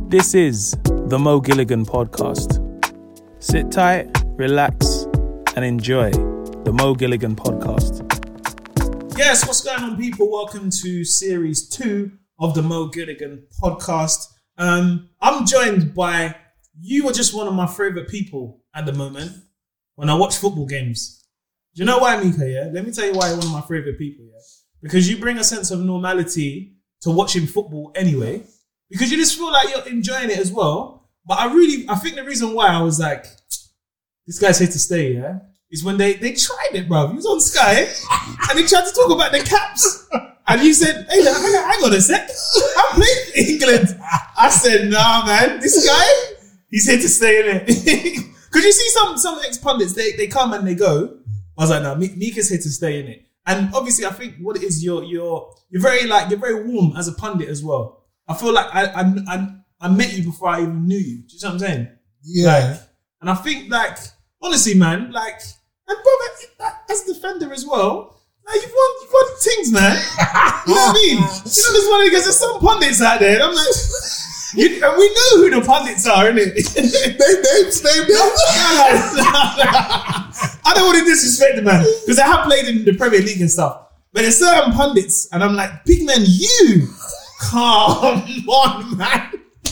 This is the Mo Gilligan podcast. Sit tight, relax, and enjoy the Mo Gilligan podcast. Yes, what's going on, people? Welcome to series 2 of the Mo Gilligan podcast. I'm joined by, you are just one of my favorite people at the moment when I watch football games. Do you know why, Mika? Yeah, let me tell you why you're one of my favorite people. Yeah, because you bring a sense of normality to watching football anyway. Because you just feel like you're enjoying it as well. But I think the reason why I was like, this guy's here to stay, yeah, is when they tried it, bro. He was on Sky and they tried to talk about the caps. And you said, hey, hang on a sec. I played for England. I said, nah, man, this guy, he's here to stay, innit? Because you see some ex-pundits, they come and they go. I was like, no, Mika's here to stay, innit? And obviously, I think what it is, you're very warm as a pundit as well. I feel like I met you before I even knew you. Do you know what I'm saying? Yeah. And I think, honestly, man, and brother, as a defender as well, you've won things, man. You know what I mean? There's one because there's some pundits out there, and I'm like, and we know who the pundits are, innit? I don't want to disrespect them, man, because I have played in the Premier League and stuff. But there's certain pundits, and I'm like, big man, you. Come on, man.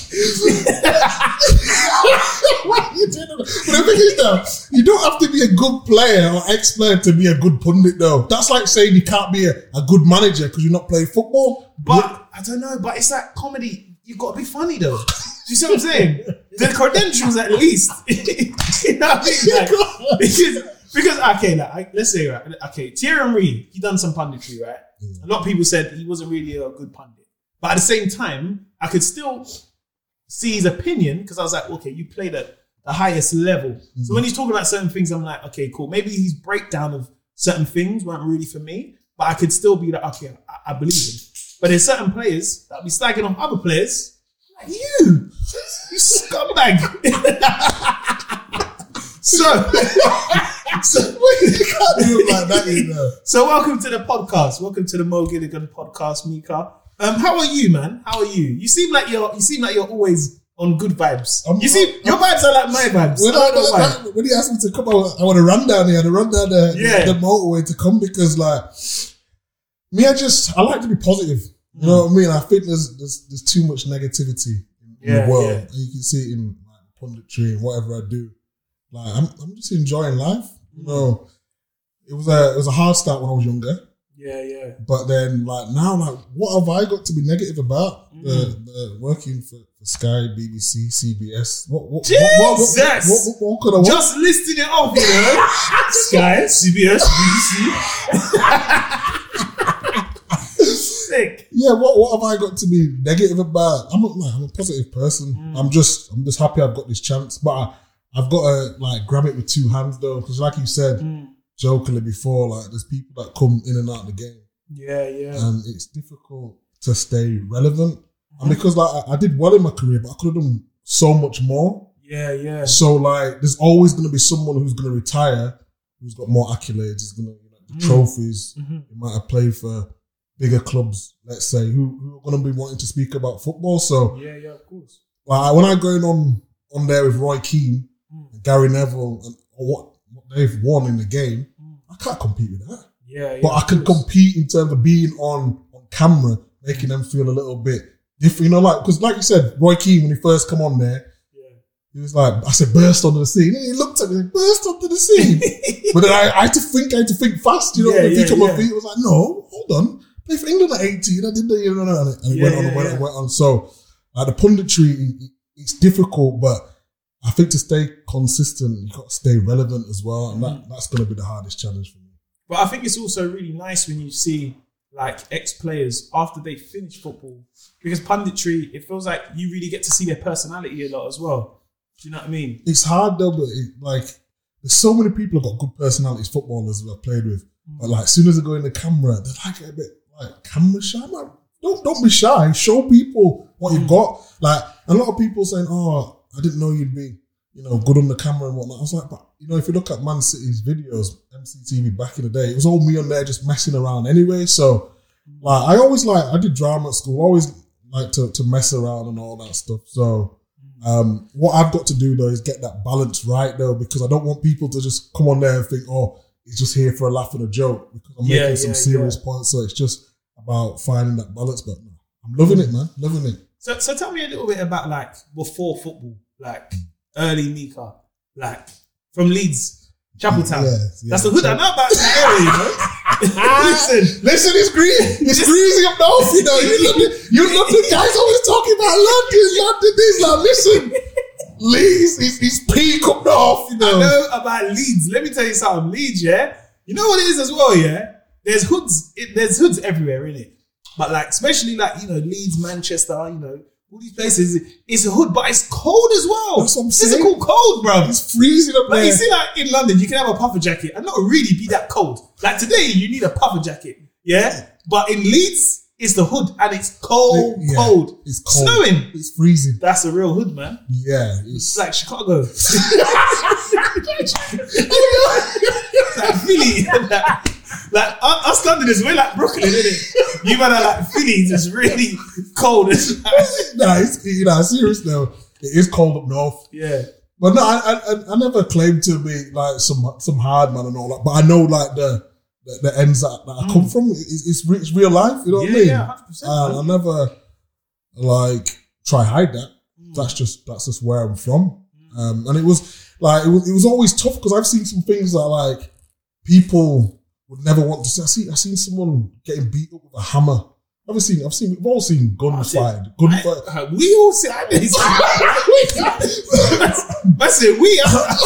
What are you doing? But the thing is, though, you don't have to be a good player or ex-player to be a good pundit, though. That's like saying you can't be a good manager because you're not playing football. But I don't know. But it's like comedy. You've got to be funny, though. Do you see what I'm saying? The credentials, at least. You know what I mean? Because let's say, right? Okay, Thierry Henry, he done some punditry, right? Yeah. A lot of people said he wasn't really a good pundit. But at the same time, I could still see his opinion because I was like, okay, you played at the highest level. Mm-hmm. So when he's talking about certain things, I'm like, okay, cool. Maybe his breakdown of certain things weren't really for me, but I could still be like, okay, I believe him. But there's certain players that be slagging off other players, like you scumbag. So you can't do it like that, you know. So welcome to the podcast. Welcome to the Mo Gilligan podcast, Mika. How are you, man? How are you? You seem like you're always on good vibes. Your vibes are like my vibes. When he asked me to come, I want to run down here. I run down the motorway to come because, I like to be positive. You know what I mean? I think there's too much negativity in the world, and you can see it in punditry and whatever I do. I'm just enjoying life. You know, it was a hard start when I was younger. Yeah. But then, now, what have I got to be negative about? The working for Sky, BBC, CBS. What could I? Just listing it off, you know. Sky, CBS, BBC. Sick. Yeah. What have I got to be negative about? I'm a positive person. I'm just happy I've got this chance, but I've got to grab it with two hands though, because like you said. Jokingly before, there's people that come in and out of the game. Yeah. And it's difficult to stay relevant. And because I did well in my career, but I could have done so much more. Yeah. So there's always going to be someone who's going to retire, who's got more accolades, who's going to the trophies. Mm-hmm. He might have played for bigger clubs, let's say, who are going to be wanting to speak about football. So yeah, of course. When I'm going on there with Roy Keane, and Gary Neville, and what they've won in the game, I can't compete with that. Yeah. But I can compete in terms of being on camera, making them feel a little bit different. You know, because like you said, Roy Keane, when he first come on there, he was like, I said, burst onto the scene. And he looked at me, burst onto the scene. But then I had to think fast, you know, think on my feet. I was like, no, hold on. Play for England at 18. I did that, you know, and it went on. So, the punditry, it's difficult, but I think to stay consistent, you've got to stay relevant as well. And that's going to be the hardest challenge for me. But I think it's also really nice when you see ex-players after they finish football. Because punditry, it feels like you really get to see their personality a lot as well. Do you know what I mean? It's hard though, but there's so many people who've got good personalities, footballers who I've played with. But as soon as they go in the camera, they're a bit camera shy. Don't be shy. Show people what you've got. A lot of people saying, oh, I didn't know you'd be, good on the camera and whatnot. I was like, but, if you look at Man City's videos, MCTV back in the day, it was all me on there just messing around anyway. So, I always I did drama at school, always like to mess around and all that stuff. So what I've got to do though is get that balance right though, because I don't want people to just come on there and think, oh, he's just here for a laugh and a joke, because I'm making some serious points. So it's just about finding that balance. But no, I'm loving it, man. Loving it. So tell me a little bit about like before football, like early Mika, like from Leeds, Chapeltown. That's the hood. I know about that area, you know. Listen, it's greasy up north, you know. You London guys always talking about London this. Like, listen, Leeds is peak up north, you know. I know about Leeds. Let me tell you something. Leeds, yeah. You know what it is as well, yeah. There's hoods everywhere, innit? But like, especially like, you know, Leeds, Manchester, you know, all these places, it's a hood, but it's cold as well. That's what I'm Physical saying. cold, bro. It's freezing up there. Like, you see, like in London, you can have a puffer jacket and not really be that cold. Like today, you need a puffer jacket, yeah? But in Leeds, it's the hood and it's cold. It's cold. Snowing. It's freezing. That's a real hood, man. Yeah. It's like Chicago. It's like Philly. Like us Londoners, we're like Brooklyn, innit? You man are like Philly, just really cold. Nah, it's serious though. It is cold up north. Yeah. But no, I never claimed to be like some hard man and all that. But I know like the ends that I come from. It's real life. You know what I mean? Yeah, 100%. I never like try hide that. That's just where I'm from. And it was like it was always tough, because I've seen some things that like people would never want to see. I seen someone getting beat up with a hammer. We've all seen guns fired. We all see. I said we.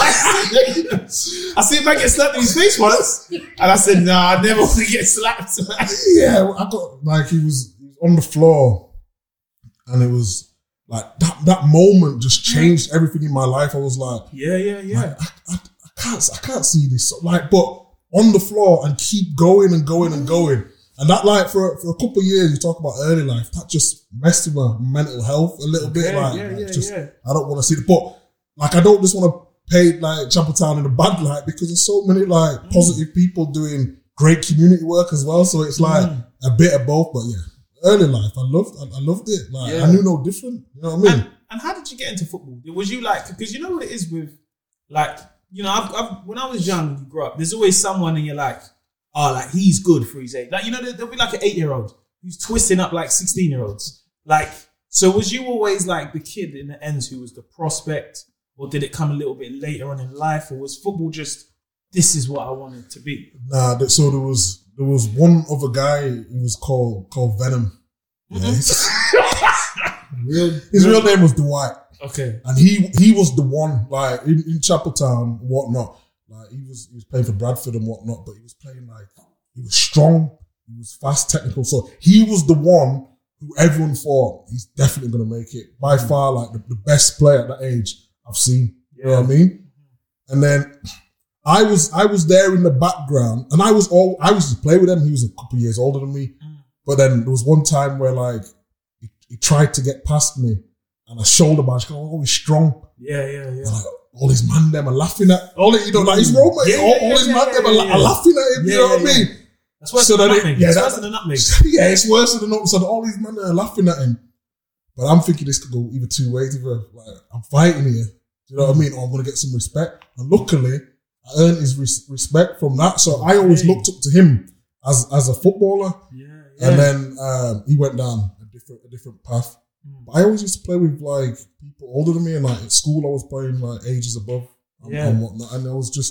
I see a man get slapped in his face once, and I said, "Nah, I never want to get slapped." Yeah, I got like he was on the floor, and it was like that moment just changed everything in my life. I was like, yeah. Like, I can't see this. Like, but on the floor and keep going and going and going. And that, like, for a couple of years, you talk about early life, that just messed with my mental health a little bit. I don't want to see it. But, like, I don't just want to paint, like, Chapeltown in a bad light, because there's so many, like, positive people doing great community work as well. So it's, like, a bit of both. But, yeah, early life, I loved it. Like, I knew no different. You know what I mean? And how did you get into football? Was you, like, because you know what it is with, like, you know, when I was young, you grew up, there's always someone and you're like, oh, like, he's good for his age. Like, you know, there'll be like an 8-year-old who's twisting up like 16-year-olds. Like, so was you always like the kid in the ends who was the prospect, or did it come a little bit later on in life, or was football just, this is what I wanted to be? Nah, so there was one other guy who was called Venom. Yeah, his real name was Dwight. Okay. And he was the one, like, in Chapeltown and whatnot. Like, he was playing for Bradford and whatnot, but he was playing like, he was strong, he was fast, technical. So he was the one who everyone thought he's definitely going to make it. By far, like, the best player at that age I've seen. You know what I mean? And then I was there in the background, and I used to play with him. He was a couple of years older than me. But then there was one time where, like, he tried to get past me, and I shoulder bash, oh, he's strong. Yeah. Like, all his man them are laughing at all it, you know, like his roommate, all his man them are laughing at him, you know what I mean? That's worse than the nutmeg. It's worse than the nutmeg. Yeah, it's worse than the nutmeg. So all these men are laughing at him. But I'm thinking this could go either two ways. Either like, I'm fighting here, do you know what I mean? Or I'm going to get some respect. And luckily, I earned his respect from that. So I always looked up to him as a footballer. Yeah. And then he went down a different path. But I always used to play with like people older than me, and like at school I was playing like ages above and whatnot. And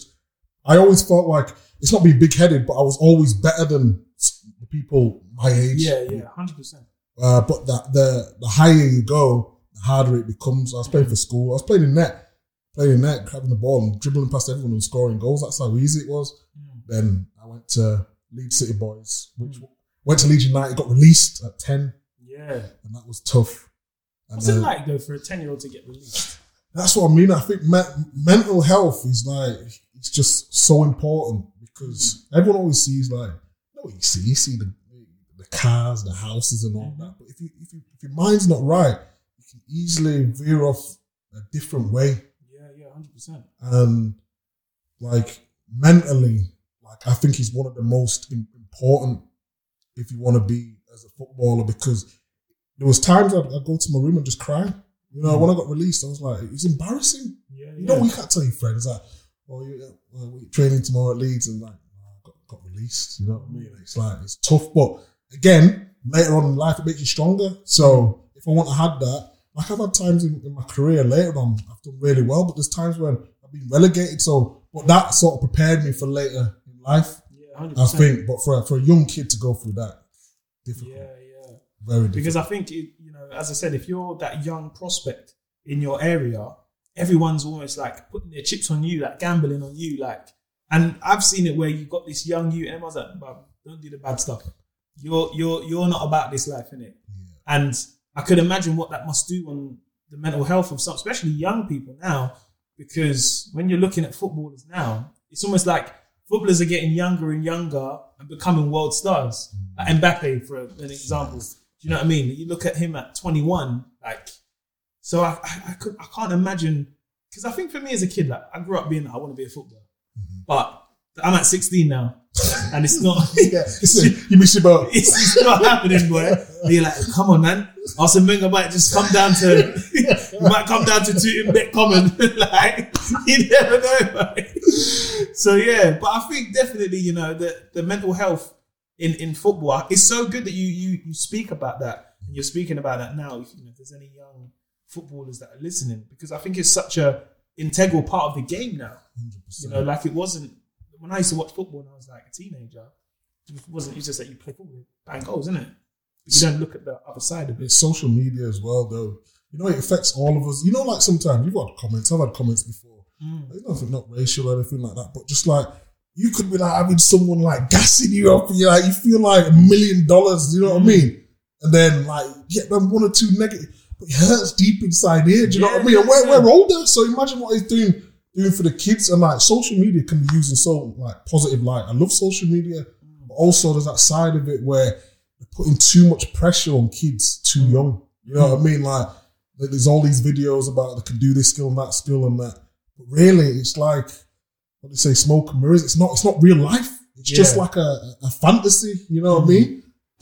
I always felt like, it's not being big headed, but I was always better than the people my age. Yeah, 100%. But the higher you go, the harder it becomes. I was playing for school. I was playing in net, grabbing the ball and dribbling past everyone and scoring goals. That's how easy it was. Then I went to Leeds City Boys, which went to Leeds United, got released at 10. Yeah. And that was tough. And what's it like though for a 10-year-old to get released? That's what I mean. I think mental health is like, it's just so important, because everyone always sees like, you see the cars, the houses and all that. But if your mind's not right, you can easily veer off a different way. Yeah, 100%. And like mentally, like I think he's one of the most important if you want to be as a footballer, because there was times I'd go to my room and just cry. You know, when I got released, I was like, it's embarrassing. You know, we can't tell your friends that, we're training tomorrow at Leeds, and like, I got released. You know what I mean? It's like, it's tough, but again, later on in life, it makes you stronger. So if I want to have that, like I've had times in my career later on, I've done really well, but there's times when I've been relegated. So, but that sort of prepared me for later in life. Yeah, 100%. I think, but for a young kid to go through that, difficult. Yeah. Very difficult. Because I think, as I said, if you're that young prospect in your area, everyone's almost like putting their chips on you, like gambling on you, like. And I've seen it where you got this young youth, and everyone's like, don't do the bad stuff. You're not about this life, innit? Yeah. And I could imagine what that must do on the mental health of some, especially young people now, because when you're looking at footballers now, it's almost like footballers are getting younger and younger and becoming world stars. Like Mbappe, for an example. Do you know what I mean? You look at him at 21, like, so I can't imagine, because I think for me as a kid, like, I grew up being, I want to be a footballer. But I'm at 16 now, and it's not. You miss your boat. It's not happening, boy. You're like, come on, man. Arsene Wenger might just come down to. You might come down to Tooting Common. Like, you never know, man. So yeah, but I think definitely, you know, the mental health in football, it's so good that you speak about that, and you're speaking about that now. If there's any young footballers that are listening, because I think it's such a integral part of the game now. 100%. You know, like it wasn't when I used to watch football when I was like a teenager. It's just that you play football, bang goals, isn't it? But you don't look at the other side of it. It's social media as well, though. You know, it affects all of us. You know, like sometimes you've got comments. I've had comments before. There's nothing, not racial or anything like that, but just like you could be like having someone like gassing you up, and you feel like $1 million. You know what I mean? And then like get them one or two negative. But it hurts deep inside here. Do you know what I mean? And we're older, so imagine what he's doing for the kids. And like social media can be used in so like positive light. I love social media, but also there's that side of it where they're putting too much pressure on kids too young. You know what I mean? Like there's all these videos about they can do this skill and that skill and that. But really, it's like what they say, smoke and mirrors. It's not real life. It's just like a fantasy. You know what I mean?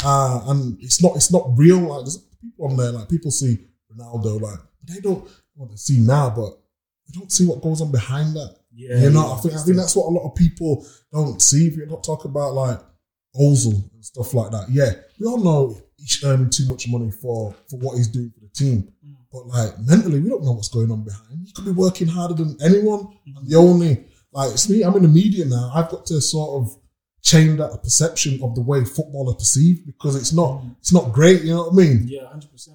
And it's not real. Like there's people on there, like people see Ronaldo, like they don't want to see now, but they don't see what goes on behind that. Yeah, you know, I think that's what a lot of people don't see. If you're not talking about like Ozil and stuff like that, yeah, we all know he's earning too much money for what he's doing for the team, but like mentally, we don't know what's going on behind. He could be working harder than anyone, and the only like it's me. I'm in the media now. I've got to sort of change that perception of the way football is perceived, because it's not great, you know what I mean? Yeah,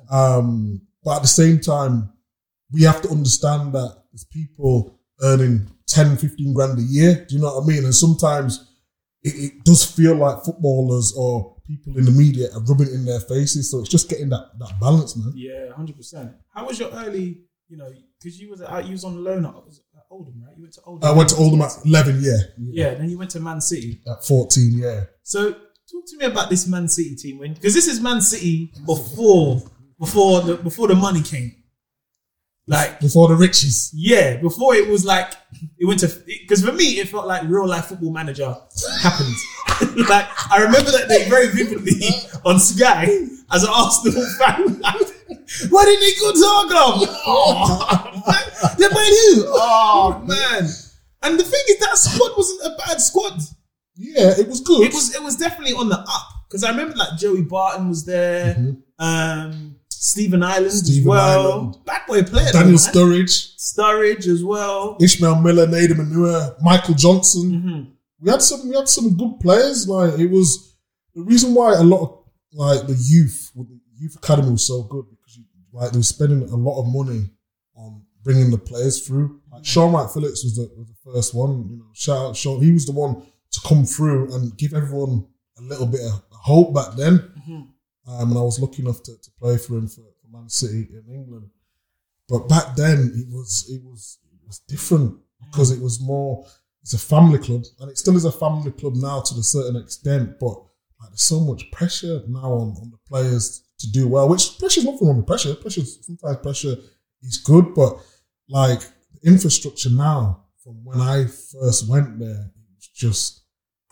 100%. But at the same time, we have to understand that there's people earning 10, 15 grand a year, do you know what I mean? And sometimes it does feel like footballers or people in the media are rubbing it in their faces, so it's just getting that balance, man. Yeah, 100%. How was your early, because you was on loan at Oldham, right? You went to Oldham. I went to Oldham at 11, yeah. Yeah, then you went to Man City. At 14, yeah. So talk to me about this Man City team, because this is Man City before the money came. Like before the riches. Yeah, before it was like it went to, because for me it felt like Real Life Football Manager happened. Like I remember that day very vividly on Sky as an Arsenal fan. Why didn't he go to Tottenham? Oh, they played who? Oh man! And the thing is, that squad wasn't a bad squad. Yeah, it was good. It was definitely on the up, because I remember like Joey Barton was there. Stephen Ireland as well. Bad boy player. Daniel Sturridge as well. Ishmael Miller, Nader Manua, Michael Johnson. Mm-hmm. We had some good players. Like it was the reason why a lot of like the youth academy was so good, because they were spending a lot of money on bringing the players through. Like Sean Wright Phillips was the first one. Shout out Sean. He was the one to come through and give everyone a little bit of hope back then. Mm-hmm. And I was lucky enough to play for him for Man City in England. But back then it was different, because it was more, it's a family club, and it still is a family club now to a certain extent, but like, there's so much pressure now on the players to do well, which pressure's nothing wrong with pressure. Sometimes pressure is good, but like the infrastructure now from when I first went there, it was just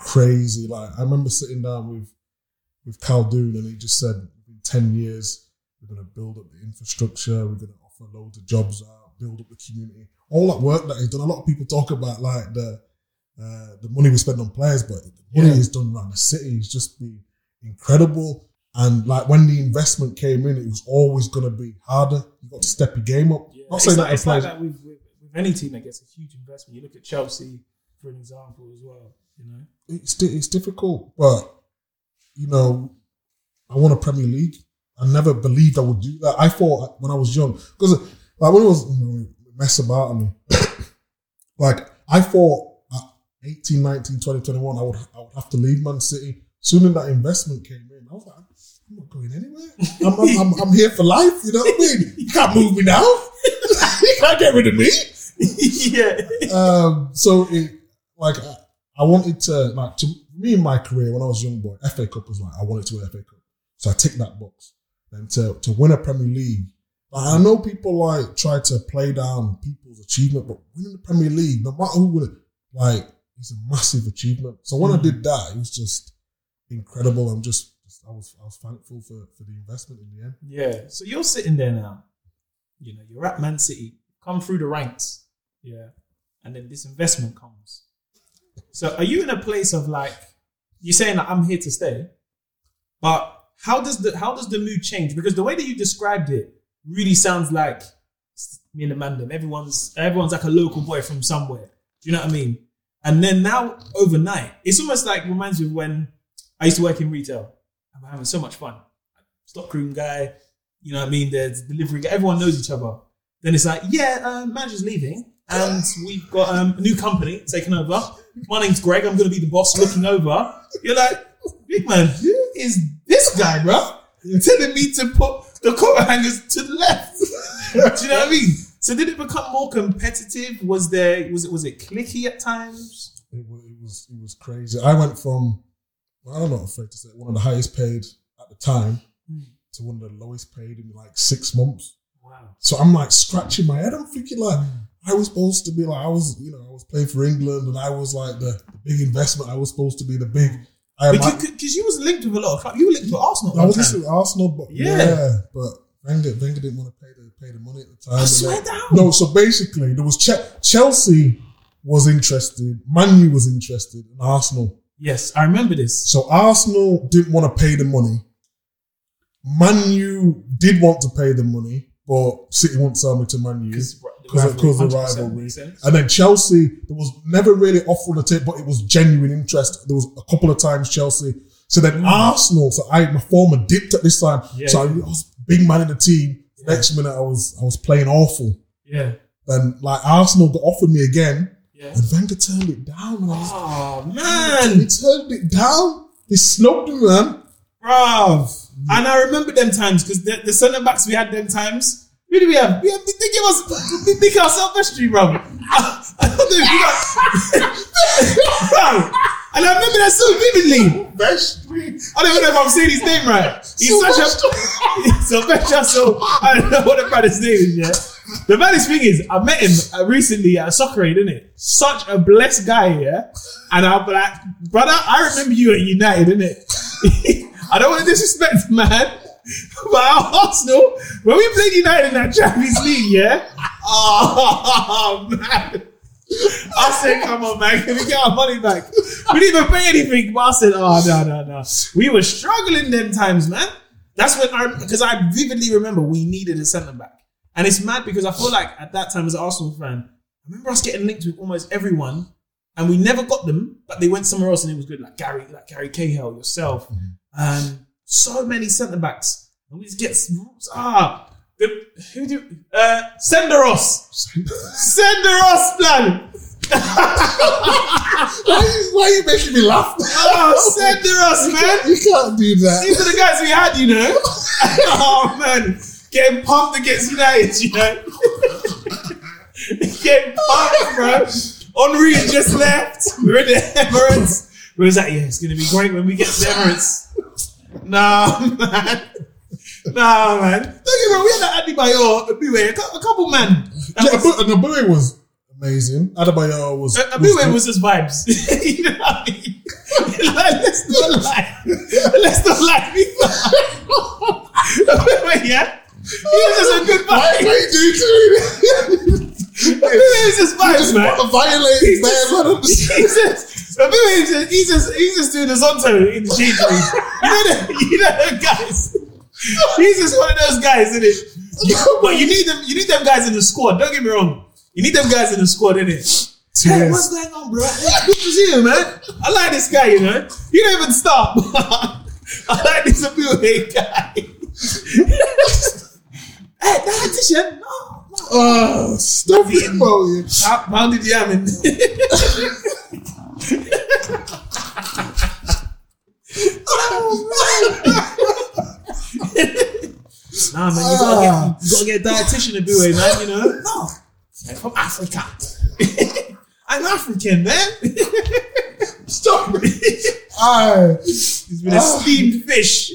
crazy. Like I remember sitting down with Khaldoon, and he just said in 10 years We're going to build up the infrastructure. We're going to offer loads of jobs out, build up the community. All that work that he's done. A lot of people talk about like the money we spend on players, but the money he's done around the city. He's just been incredible. And like when the investment came in, it was always going to be harder. You've got to step your game up. Yeah. Not saying it's like that with any team that gets a huge investment. You look at Chelsea for an example as well. You know, it's difficult, but you know, I won a Premier League. I never believed I would do that. I thought when I was young, because like when it was mess about me, like I thought at 18, 19, 20, 21, I would have to leave Man City. Soon as that investment came in, I was like, I'm not going anywhere. I'm here for life. You know what I mean? You can't move me now. You can't get rid of me. Yeah. So it, like I wanted to, like, to me in my career when I was a young boy, FA Cup was like I wanted to win FA Cup, so I ticked that box. And to win a Premier League, I know people like try to play down people's achievement, but winning the Premier League, no matter who win it, like it's a massive achievement. So when I did that, it was just incredible. I was thankful for the investment in the end. Yeah. So you're sitting there now. You know, you're at Man City, come through the ranks. Yeah. And then this investment comes. So are you in a place of like, you're saying that I'm here to stay, but how does the mood change? Because the way that you described it really sounds like me and the mandem. Everyone's like a local boy from somewhere. Do you know what I mean? And then now overnight, it's almost like reminds me of when I used to work in retail. I'm having so much fun. Stockroom guy, you know what I mean? There's delivery guy. Everyone knows each other. Then it's like, manager's leaving, and we've got a new company taking over. My name's Greg. I'm going to be the boss looking over. You're like, big man, who is this guy, bro? You're telling me to put the coat hangers to the left. Do you know what I mean? So did it become more competitive? Was it cliquey at times? It was crazy. I went from, I'm not afraid to say, one of the highest paid at the time to one of the lowest paid in like 6 months. Wow. So I'm like scratching my head. I'm thinking like, I was supposed to be like, I was playing for England and I was like the big investment. I was supposed to be the big. Because you was linked with a lot of clubs. You were linked with Arsenal. I was linked with Arsenal, but but Wenger didn't want to pay the money at the time. I swear down. No, so basically there was Chelsea was interested, Man U was interested, and Arsenal. Yes, I remember this. So Arsenal didn't want to pay the money. Man U did want to pay the money, but City won't sell me to Man U because of the rivalry. And then Chelsea, there was never really offer on the table, but it was genuine interest. There was a couple of times Chelsea. So then Arsenal, so my former dipped at this time. Yeah, so I was big man in the team. Yeah. Next minute I was playing awful. Yeah. Then like Arsenal got offered me again. Yeah. And Wenger turned it down. Man. He turned it down. He snubbed me, man. Bruv. And I remember them times because the centre backs we had them times. Who do we have? They give us Nick Silvestri, bro. I don't know if you got. And I remember that so vividly. I don't even know if I'm saying his name right. He's such a Silvestri. So I don't know what the brother's name is. Yeah. The baddest thing is, I met him recently at a soccer aid, innit? Such a blessed guy, yeah. And I'm like, brother, I remember you at United, innit? I don't want to disrespect, man. But at Arsenal, when we played United in that Champions League, yeah? Oh, man. I said, come on, man. Can we get our money back? We didn't even pay anything. But I said, no. We were struggling them times, man. That's when because I vividly remember we needed a centre-back. And it's mad because I feel like at that time as an Arsenal fan, I remember us getting linked with almost everyone and we never got them, but they went somewhere else and it was good. Like Gary Cahill, yourself. So many centre-backs. And we just get, Senderos. Senderos, man. Why are you making me laugh? Oh, Senderos, man. You can't do that. These are the guys we had, you know. Oh, man. Getting pumped against United, you know. Getting pumped, bro. Henry had just left. We're in the Emirates. We was like, it's going to be great when we get to the Emirates. Nah, man. Don't get me wrong, we had that Adebayor, Abuwe, a couple man. Abuwe was amazing. Adebayor was... Abuwe was just vibes. You know what I mean? Like, let's not lie. Yeah? He was just a good vibe. What are you doing to me? He was just vibes, man. Violating man. He's just doing the Zonto in the change room. You know them guys. He's just one of those guys, isn't it? But you need them guys in the squad. Don't get me wrong. You need them guys in the squad, innit? Hey, what's going on, bro? Good to see you, man. I like this guy, you know. You don't even stop. I like this Abuhe guy. Hey, dietitian. No. Oh, stop it, bro. Pounded yamming. Nah, man, you gotta get a dietitian Abuhe, man, you know. No, I'm from Africa. I'm African, man. Stop it. He's been a steamed fish.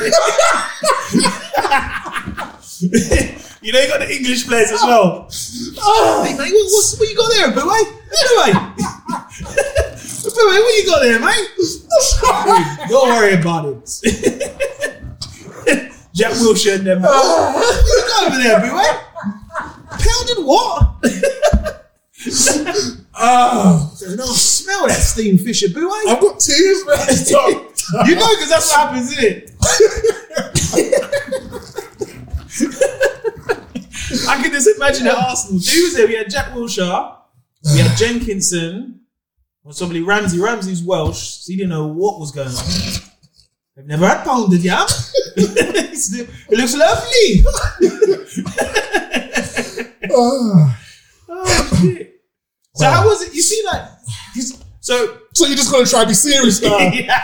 You know, you got the English players as well. Hey, mate, what you got there, Abuhe? Abuhe, what you got there, mate? Don't worry about it. Jack Wilshere and them. What you got over there, Abuhe? Pounded what? No, smell that steamed fish, Abuhe. I've got tears, man. You know, because that's what happens, isn't it? I can just imagine at Arsenal. Who was there? We had Jack Wilshere, we had Jenkinson, or somebody Ramsey. Ramsey's Welsh, so he didn't know what was going on. They've never had pounded yam. It looks lovely. Oh, shit. So how was it? You see, like, so you're just gonna try to be serious now?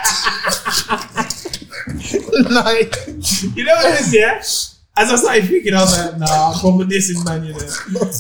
Like, you know what it is, yeah? As I started thinking, I was like, nah, I'm from this in man, you know.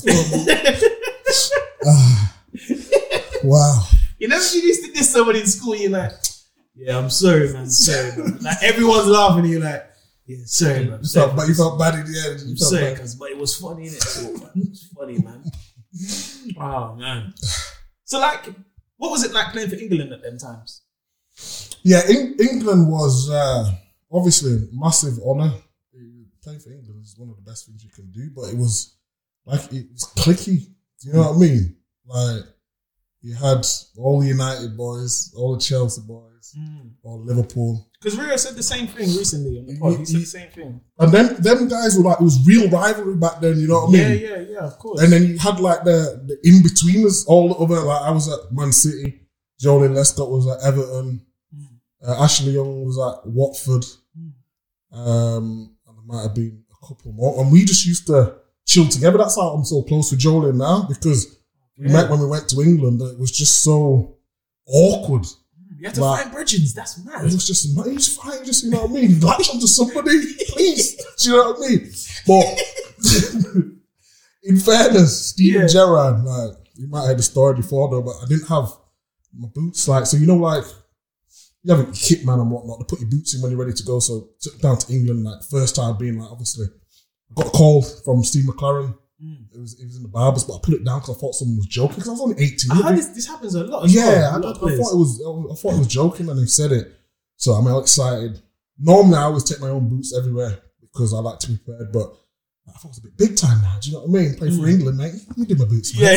Wow. You know, you used to diss somebody in school, you're like, yeah, I'm sorry, man. Sorry, man. Like, everyone's laughing, and you're like, yeah, sorry, man. But you felt bad in the end. I'm sorry, but it was funny, innit? It was funny, man. Oh, man. So, like, what was it like playing for England at them times? Yeah, England was obviously a massive honour. Playing for England is one of the best things you can do, but it was cliquey. Do you know what I mean? Like, you had all the United boys, all the Chelsea boys, all Liverpool. Because Rio said the same thing recently on the pod. He said the same thing. And then them guys were like, it was real rivalry back then, you know what I mean? Yeah, of course. And then you had like the in-betweeners, all the other, like I was at Man City, Jolie Lescott was at Everton, Ashley Young was at Watford, and there might have been a couple more. And we just used to chill together. That's how I'm so close with Jolie now, because we met when we went to England. It was just so awkward. You have to find bridges. That's mad. It was just, you know what I mean? Latch onto somebody, please. Do you know what I mean? But in fairness, Steven Gerrard, like, you might have heard the story before though, but I didn't have my boots. Like, so you know, like, you have a kit man and whatnot to put your boots in when you're ready to go. So took down to England, like, first time being like, obviously, I got a call from Steve McLaren. It was in the barbers, but I put it down because I thought someone was joking, because I was only 18. I heard this happens a lot. Yeah, I thought it was joking, and he said it. So I'm all excited. Normally, I always take my own boots everywhere because I like to be prepared, but I thought it was a bit big time now. Do you know what I mean? Play for England, mate. You do my boots, mate.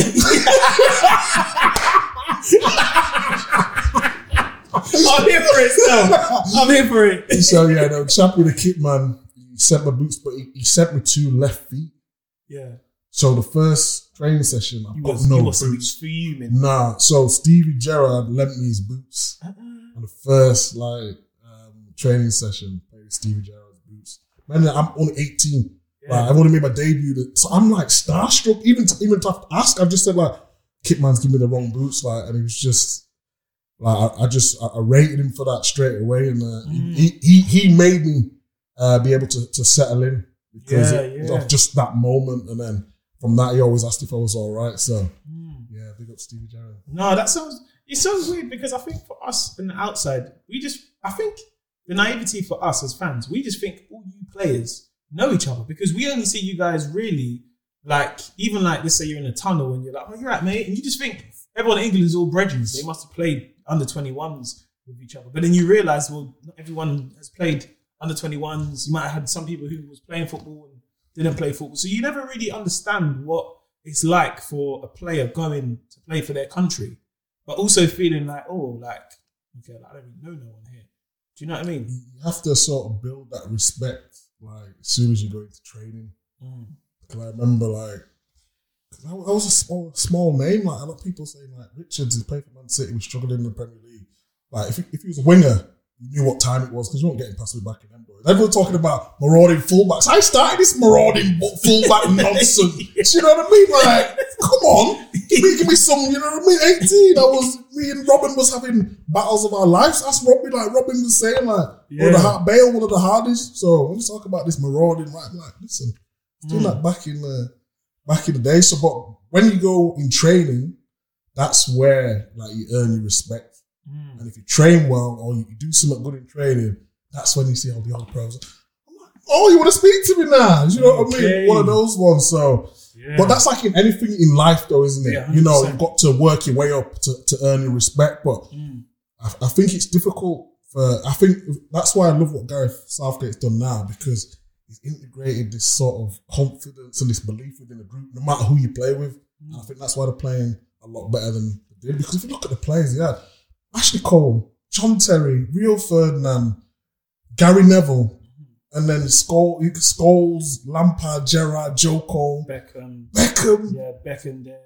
I'm here for it, still. I'm here for it. So yeah, the chap with the kit man, he sent my boots, but he sent me 2 left feet. Yeah. So the first training session, I got no boots. For you, man. Nah. So Stevie Gerrard lent me his boots on the first training session. Stevie Gerrard's boots. Man, I'm only 18. Yeah. Like, I've only made my debut. So I'm like starstruck. Even to ask, I just said like, Kitman's give me the wrong boots. Like, and he was just like, I rated him for that straight away, and he made me be able to settle in because of just that moment, and then. From that, he always asked if I was all right. So, yeah, big up Stevie Gerrard. No, it sounds weird, because I think for us on the outside, I think the naivety for us as fans, we just think all you players know each other, because we only see you guys really, like, even like, let's say you're in a tunnel and you're like, oh, you're right, mate. And you just think everyone in England is all brethren. They must have played under 21s with each other. But then you realise, well, not everyone has played under 21s. You might have had some people who was playing football and didn't play football. So you never really understand what it's like for a player going to play for their country, but also feeling like, oh, like, okay, like, I don't really know no one here. Do you know what I mean? You have to sort of build that respect, like, as soon as you go into training. Because I remember, like, I was a small name. Like, a lot of people saying, like, Richards, who played for Man City, was struggling in the Premier League. Like, if he was a winger, you knew what time it was because you weren't getting past the back in them boys. Everyone talking about marauding fullbacks. I started this marauding fullback nonsense. You know what I mean? Like, come on, give me some. You know what I mean? 18, me and Robin was having battles of our lives. That's Robin. Like Robin was saying, like, Bale, one of the hardest. So when you talk about this marauding, right? Like, listen, doing that back in the day. So, but when you go in training, that's where like you earn your respect. And if you train well or you do something good in training, that's when you see all the old pros. I'm like, oh, you want to speak to me now? You know what I mean? One of those ones. So, but that's like in anything in life, though, isn't it? Yeah, you know, you've got to work your way up to earn your respect. But I think it's difficult I think that's why I love what Gareth Southgate's done now, because he's integrated this sort of confidence and this belief within the group, no matter who you play with. And I think that's why they're playing a lot better than they did. Because if you look at the players he had, Ashley Cole, John Terry, Rio Ferdinand, Gary Neville, and then Scholes, Lampard, Gerrard, Joe Cole, Beckham. Yeah, Beckham there.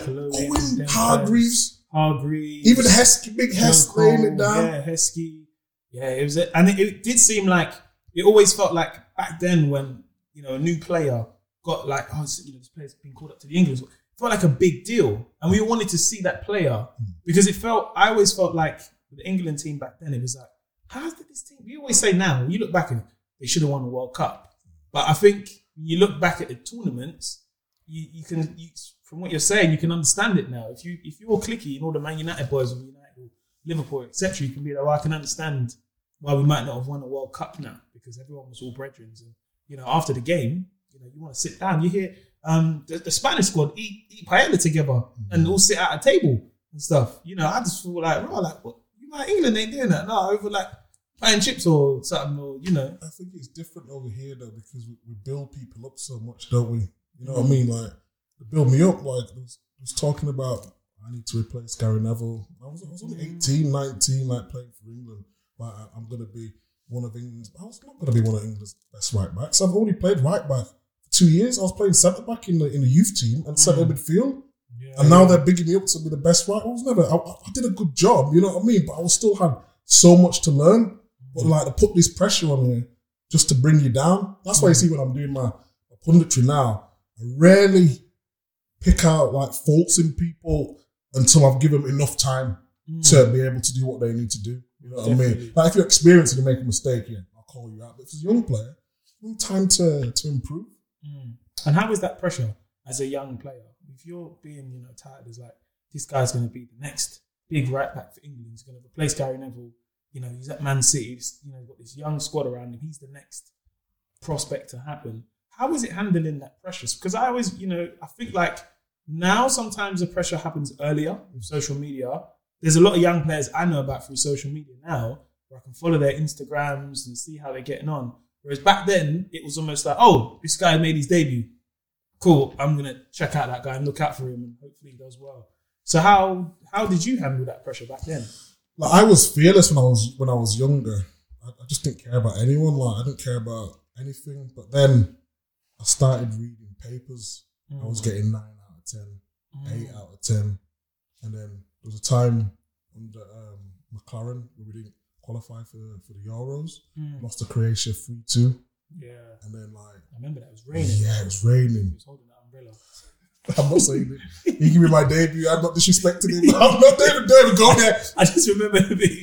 Owen, Hargreaves. Even Heskey, Big Heskey laying it down. Yeah, Heskey. Yeah, it was, and it did seem like, it always felt like back then when, you know, a new player got like, oh, you know, this player's been called up to the England. It felt like a big deal. And we wanted to see that player because I always felt like with the England team back then, it was like, how did this team, we always say now, when you look back at it, they should have won the World Cup. But I think when you look back at the tournaments, you can, from what you're saying, you can understand it now. If you're clicky and all the Man United boys or United or Liverpool, etc., you can be like, well, I can understand why we might not have won a World Cup now, because everyone was all brethren. And, you know, after the game, you know, you want to sit down. You hear the Spanish squad eat paella together and all sit at a table and stuff. You know, I just feel like, what? You know, England ain't doing that. No, over like playing chips or something, or, you know. I think it's different over here, though, because we build people up so much, don't we? You know what I mean? Like, they build me up. Like, I was talking about, I need to replace Gary Neville. I was only 18, 19, like, playing for England. Like, I'm going to be one of England's... I was not going to be one of England's best right-backs. I've only played right-back for 2 years. I was playing centre-back in the youth team and centre midfield. Yeah, and now they're bigging me up to be the best right. I did a good job, you know what I mean? But I still had so much to learn. But, like, to put this pressure on you just to bring you down. That's why you see when I'm doing my punditry now, I rarely pick out like faults in people until I've given them enough time to be able to do what they need to do. You know what I mean? Like, if you're experienced and you make a mistake, I'll call you out. But if it's a young player, you need time to improve. And how is that pressure as a young player? If you're being, you know, touted as like, this guy's going to be the next big right back for England, he's going to replace Gary Neville. You know, he's at Man City. He's, you know, got this young squad around him. He's the next prospect to happen. How is it handling that pressure? Because I always, you know, I think like now sometimes the pressure happens earlier with social media. There's a lot of young players I know about through social media now where I can follow their Instagrams and see how they're getting on. Whereas back then, it was almost like, oh, this guy made his debut. Cool, I'm going to check out that guy and look out for him and hopefully he does well. So how did you handle that pressure back then? Like, I was fearless when I was younger. I just didn't care about anyone. Like, I didn't care about anything. But then I started reading papers. I was getting 9 out of 10, 8 out of 10. And then there was a time under McLaren where we didn't qualify for the Euros. Lost to Croatia 3-2. Yeah. And then, like, I remember that. It was raining. Yeah, it was raining. He was holding that umbrella. I'm not saying it. He gave me my debut. I'm not disrespecting him. I'm not David go there. I just remember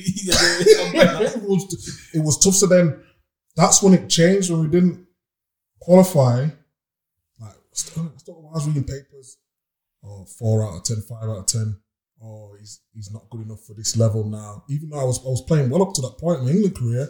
it was tough. So then that's when it changed, when we didn't qualify. Like, I was reading papers. 4 out of 10, 5 out of 10. Oh, he's not good enough for this level now. Even though I was playing well up to that point in my England career,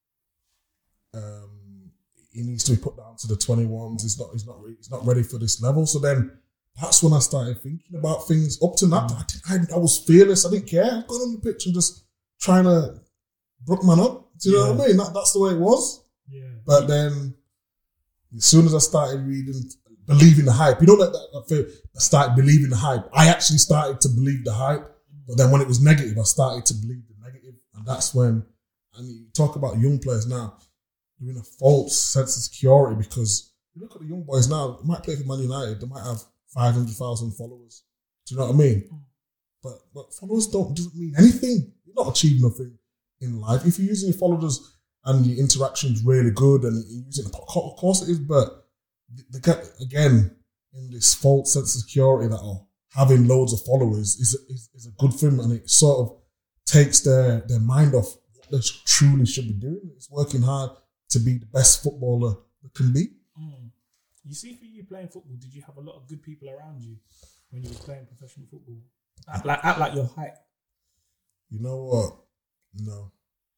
he needs to be put down to the 21s. He's not ready for this level. So then that's when I started thinking about things. Up to that, I was fearless. I didn't care. I got on the pitch and just trying to brook man up. Do you know what I mean? That's the way it was. Yeah. But then, as soon as I started believing the hype, you know that I started believing the hype. I actually started to believe the hype, but then when it was negative, I started to believe the negative, and that's when. And you talk about young players now, they're in a false sense of security because you look at the young boys now. They might play for Man United, they might have 500,000 followers. Do you know what I mean? But followers doesn't mean anything. You're not achieving nothing in life. If you're using your followers and your interaction's really good and you're using it, of course it is, but they get, again, in this false sense of security that having loads of followers is a good thing, and it sort of takes their mind off what they truly should be doing. It's working hard to be the best footballer that can be. You see, for you playing football, did you have a lot of good people around you when you were playing professional football? Act like your height. You know what? No.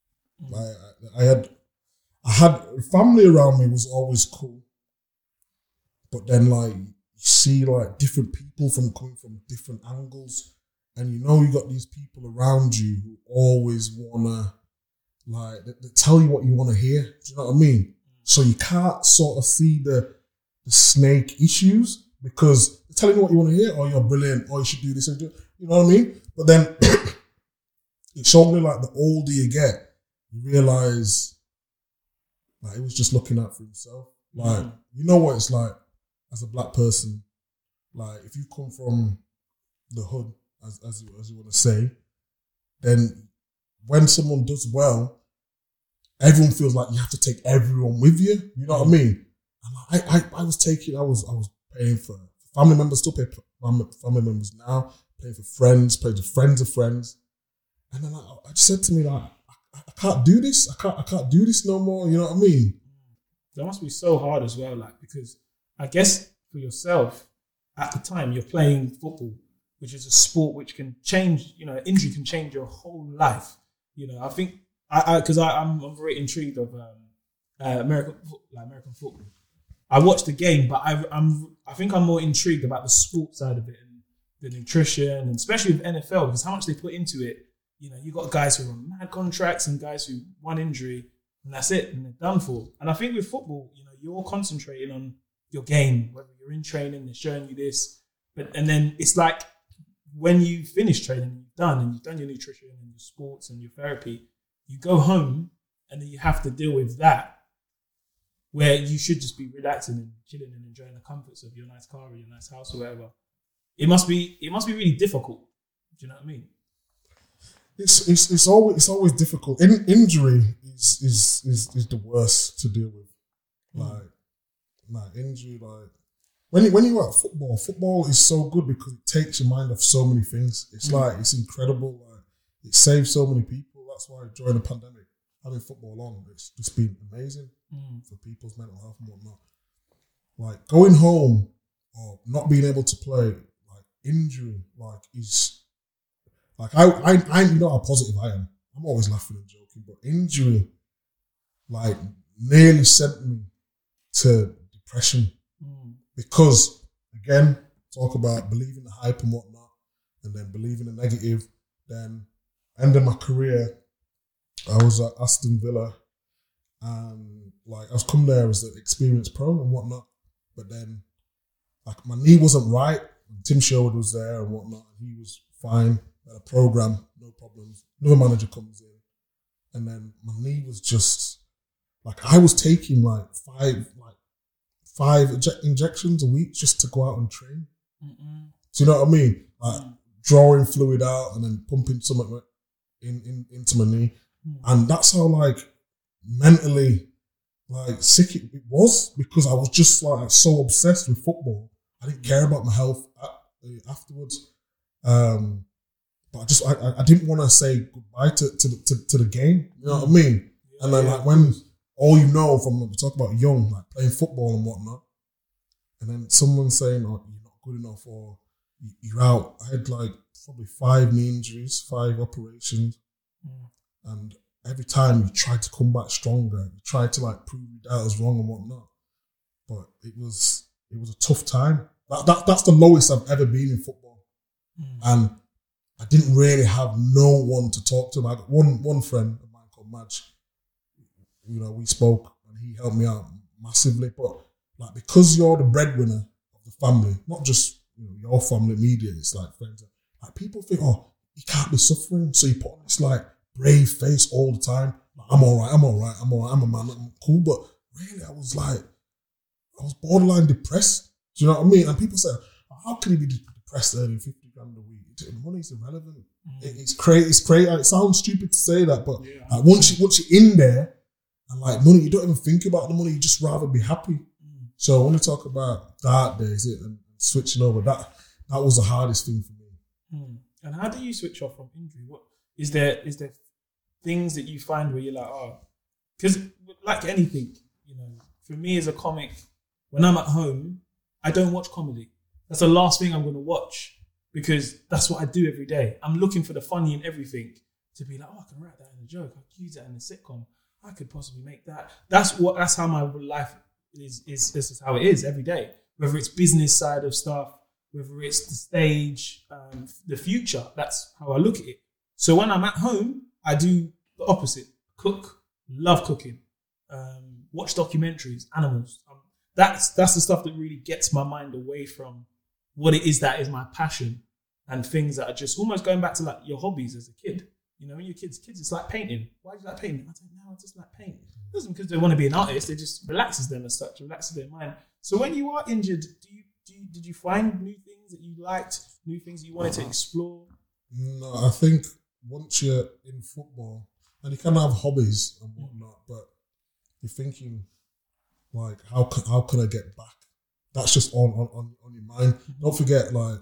I had family around me was always cool, but then like you see like different people coming from different angles, and you know you got these people around you who always wanna like they tell you what you want to hear. Do you know what I mean? So you can't sort of see the snake issues because they're telling you what you want to hear. Oh, you're brilliant. Oh, you should do this and do. You know what I mean? But then it's only like the older you get, you realise like he was just looking out for himself. Like you know what it's like as a black person. Like if you come from the hood, as you want to say, then when someone does well, everyone feels like you have to take everyone with you. You know what I mean? And I was paying for family members, still pay for family members now, paying for friends, paying for friends of friends. And then I just said to me, like, I can't do this. I can't do this no more. You know what I mean? That must be so hard as well, like, because I guess for yourself, at the time, you're playing football, which is a sport which can change, you know, injury can change your whole life. You know, I think, because I'm very intrigued of American football. I watched the game, but I think I'm more intrigued about the sports side of it and the nutrition, and especially with NFL, because how much they put into it. You know, you got guys who are on mad contracts and guys who one injury and that's it, and they're done for. And I think with football, you know, you're concentrating on your game, whether you're in training, they're showing you this, and then it's like when you finish training, you've done your nutrition and your sports and your therapy, you go home and then you have to deal with that, where you should just be relaxing and chilling and enjoying the comforts of your nice car or your nice house or whatever. It must be really difficult. Do you know what I mean? It's always difficult. Injury is the worst to deal with. Like injury, like when you at football is so good because it takes your mind off so many things. It's like it's incredible. Like it saves so many people. That's why during the pandemic, having football on, it's just been amazing for people's mental health and whatnot. Like going home or not being able to play, like injury, like is like I you know how positive I am. I'm always laughing and joking, but injury like nearly sent me to depression because again, talk about believing the hype and whatnot, and then believing the negative. Then end of my career, I was at Aston Villa, and like I was come there as an experienced pro and whatnot, but then like my knee wasn't right. Tim Sherwood was there and whatnot. He was fine. Had a program, no problems. Another manager comes in, and then my knee was just like I was taking like five injections a week just to go out and train. Do you know what I mean? Like drawing fluid out and then pumping something into my knee. And that's how like mentally like sick it was, because I was just like so obsessed with football. I didn't care about my health afterwards. But I didn't want to say goodbye to the game. You know what I mean? And then like when all you know from we talk about young, like playing football and whatnot, and then someone saying, "Oh, you're not good enough," or "You're out." I had like probably 5 knee injuries, 5 operations, and every time you try to come back stronger, you try to like prove your doubters wrong and whatnot. But it was a tough time. That's the lowest I've ever been in football, and I didn't really have no one to talk to. I got one friend of mine called Madge. You know, we spoke, and he helped me out massively. But like, because you're the breadwinner of the family, not just your family, media, it's like friends. Like, people think, oh, he can't be suffering, so you put on this like brave face all the time. Like, I'm all right, I'm a man, I'm cool. But really, I was borderline depressed. Do you know what I mean? And people say, how can you be depressed earning 50 grand a week? Money's irrelevant. It's crazy. It sounds stupid to say that, but like, once you're in there and like money, you don't even think about the money. You just rather be happy. So when we talk about dark days and switching over, that was the hardest thing for me. And how do you switch off from injury? What is there things that you find where you're like, oh, because like anything, for me as a comic, when I'm at home, I don't watch comedy. That's the last thing I'm going to watch, because that's what I do every day. I'm looking for the funny in everything, to be like, oh, I can write that in a joke. I can use that in a sitcom. I could possibly make that. That's how my life is. This is how it is every day. Whether it's business side of stuff, whether it's the stage, the future, that's how I look at it. So when I'm at home, I do the opposite. Cook, love cooking, watch documentaries, animals. That's the stuff that really gets my mind away from what it is that is my passion, and things that are just almost going back to like your hobbies as a kid. When you're kids, it's like painting. Why do you like painting? I don't know, I just like painting. It doesn't because they want to be an artist, it just relaxes them as such, relaxes their mind. So when you are injured, did you find new things that you liked, new things that you wanted to explore? No, I think once you're in football, and you can have hobbies and whatnot, but you're thinking, like, how can I get back? That's just on your mind. Don't forget, like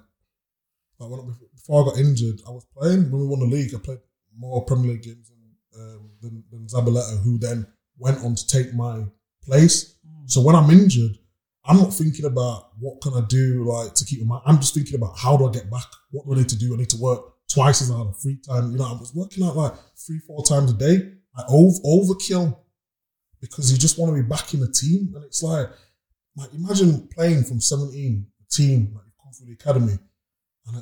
before I got injured, I was playing. When we won the league, I played more Premier League games than Zabaleta, who then went on to take my place. So when I'm injured, I'm not thinking about what can I do like to keep in mind. I'm just thinking about how do I get back? What do I need to do? I need to work twice as hard of free time. I was working out like 3-4 times a day. Like overkill, because you just want to be back in the team. And it's like imagine playing from 17, a team, like you've come through the academy, and at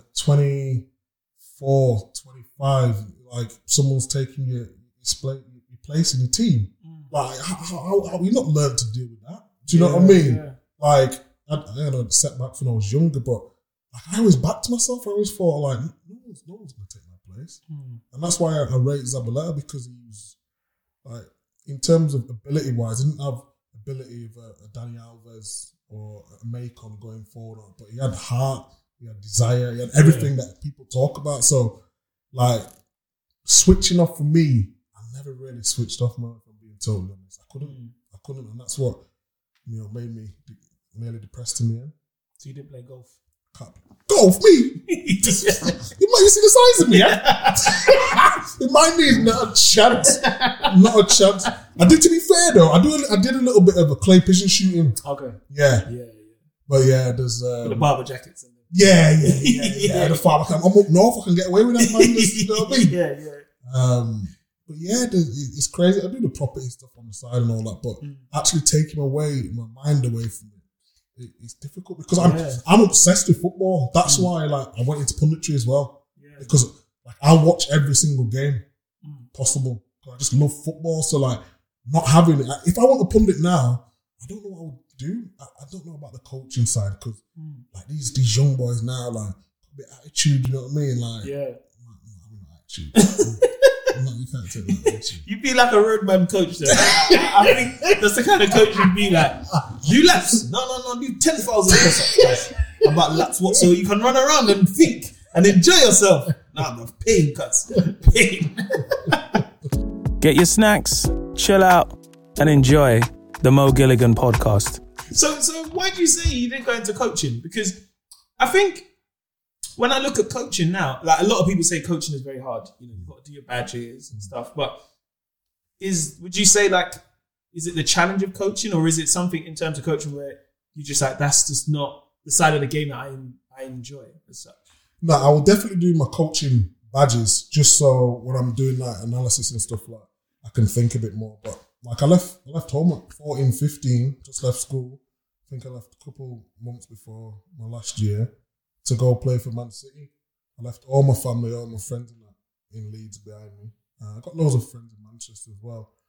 24, 25, like someone's taking your place in the team. Like, how you not learned to deal with that? Do you know what I mean? Yeah. Like, I had a setback when I was younger, but like, I always backed myself. I always thought, like, no one's going to take my place. And that's why I rate Zabaleta, because he was, like, in terms of ability-wise, he didn't have ability of a Dani Alves or a Macon going forward, but he had heart, he had desire, he had everything that people talk about. So, like, switching off for me, I never really switched off, man, if I'm being totally honest. I couldn't, and that's what made me nearly depressed in the end. So you didn't play golf? Golf? Me? You see the size of me, yeah? It might need not a chance. Not a chance. I did, to be fair though, I did a little bit of a clay pigeon shooting. Okay. Yeah. But yeah, there's with the barber jackets in there. Yeah. The farmer I'm up north, I can get away with that, man. You know what I mean? Yeah. But yeah, it's crazy. I do the property stuff on the side and all that, but actually taking my mind away from it, it's difficult because I'm obsessed with football. That's why I went into punditry as well, because I watch every single game possible. I just love football. So not having it, if I want to pundit now, I don't know what I would do. I don't know about the coaching side, because these young boys now, a bit of attitude, you know what I mean? I'm not attitude. You can't take that attitude. You'd be like a roadman coach though. I think that's the kind of coach you'd be like. Do laps? No, do 10,000 press-ups. About laps, what? So you can run around and think and enjoy yourself. Nah, the pain cuts. Pain. Get your snacks, chill out, and enjoy the Mo Gilligan podcast. So why do you say you didn't go into coaching? Because I think when I look at coaching now, a lot of people say coaching is very hard. You've got to do your badges and stuff. But would you say is it the challenge of coaching, or is it something in terms of coaching where you just that's just not the side of the game that I enjoy as such? No, I will definitely do my coaching badges just so when I'm doing analysis and stuff, I can think a bit more. But I left home at 14, 15, just left school. I think I left a couple months before my last year to go play for Man City. I left all my family, all my friends in Leeds behind me. I got loads of friends in Manchester as well.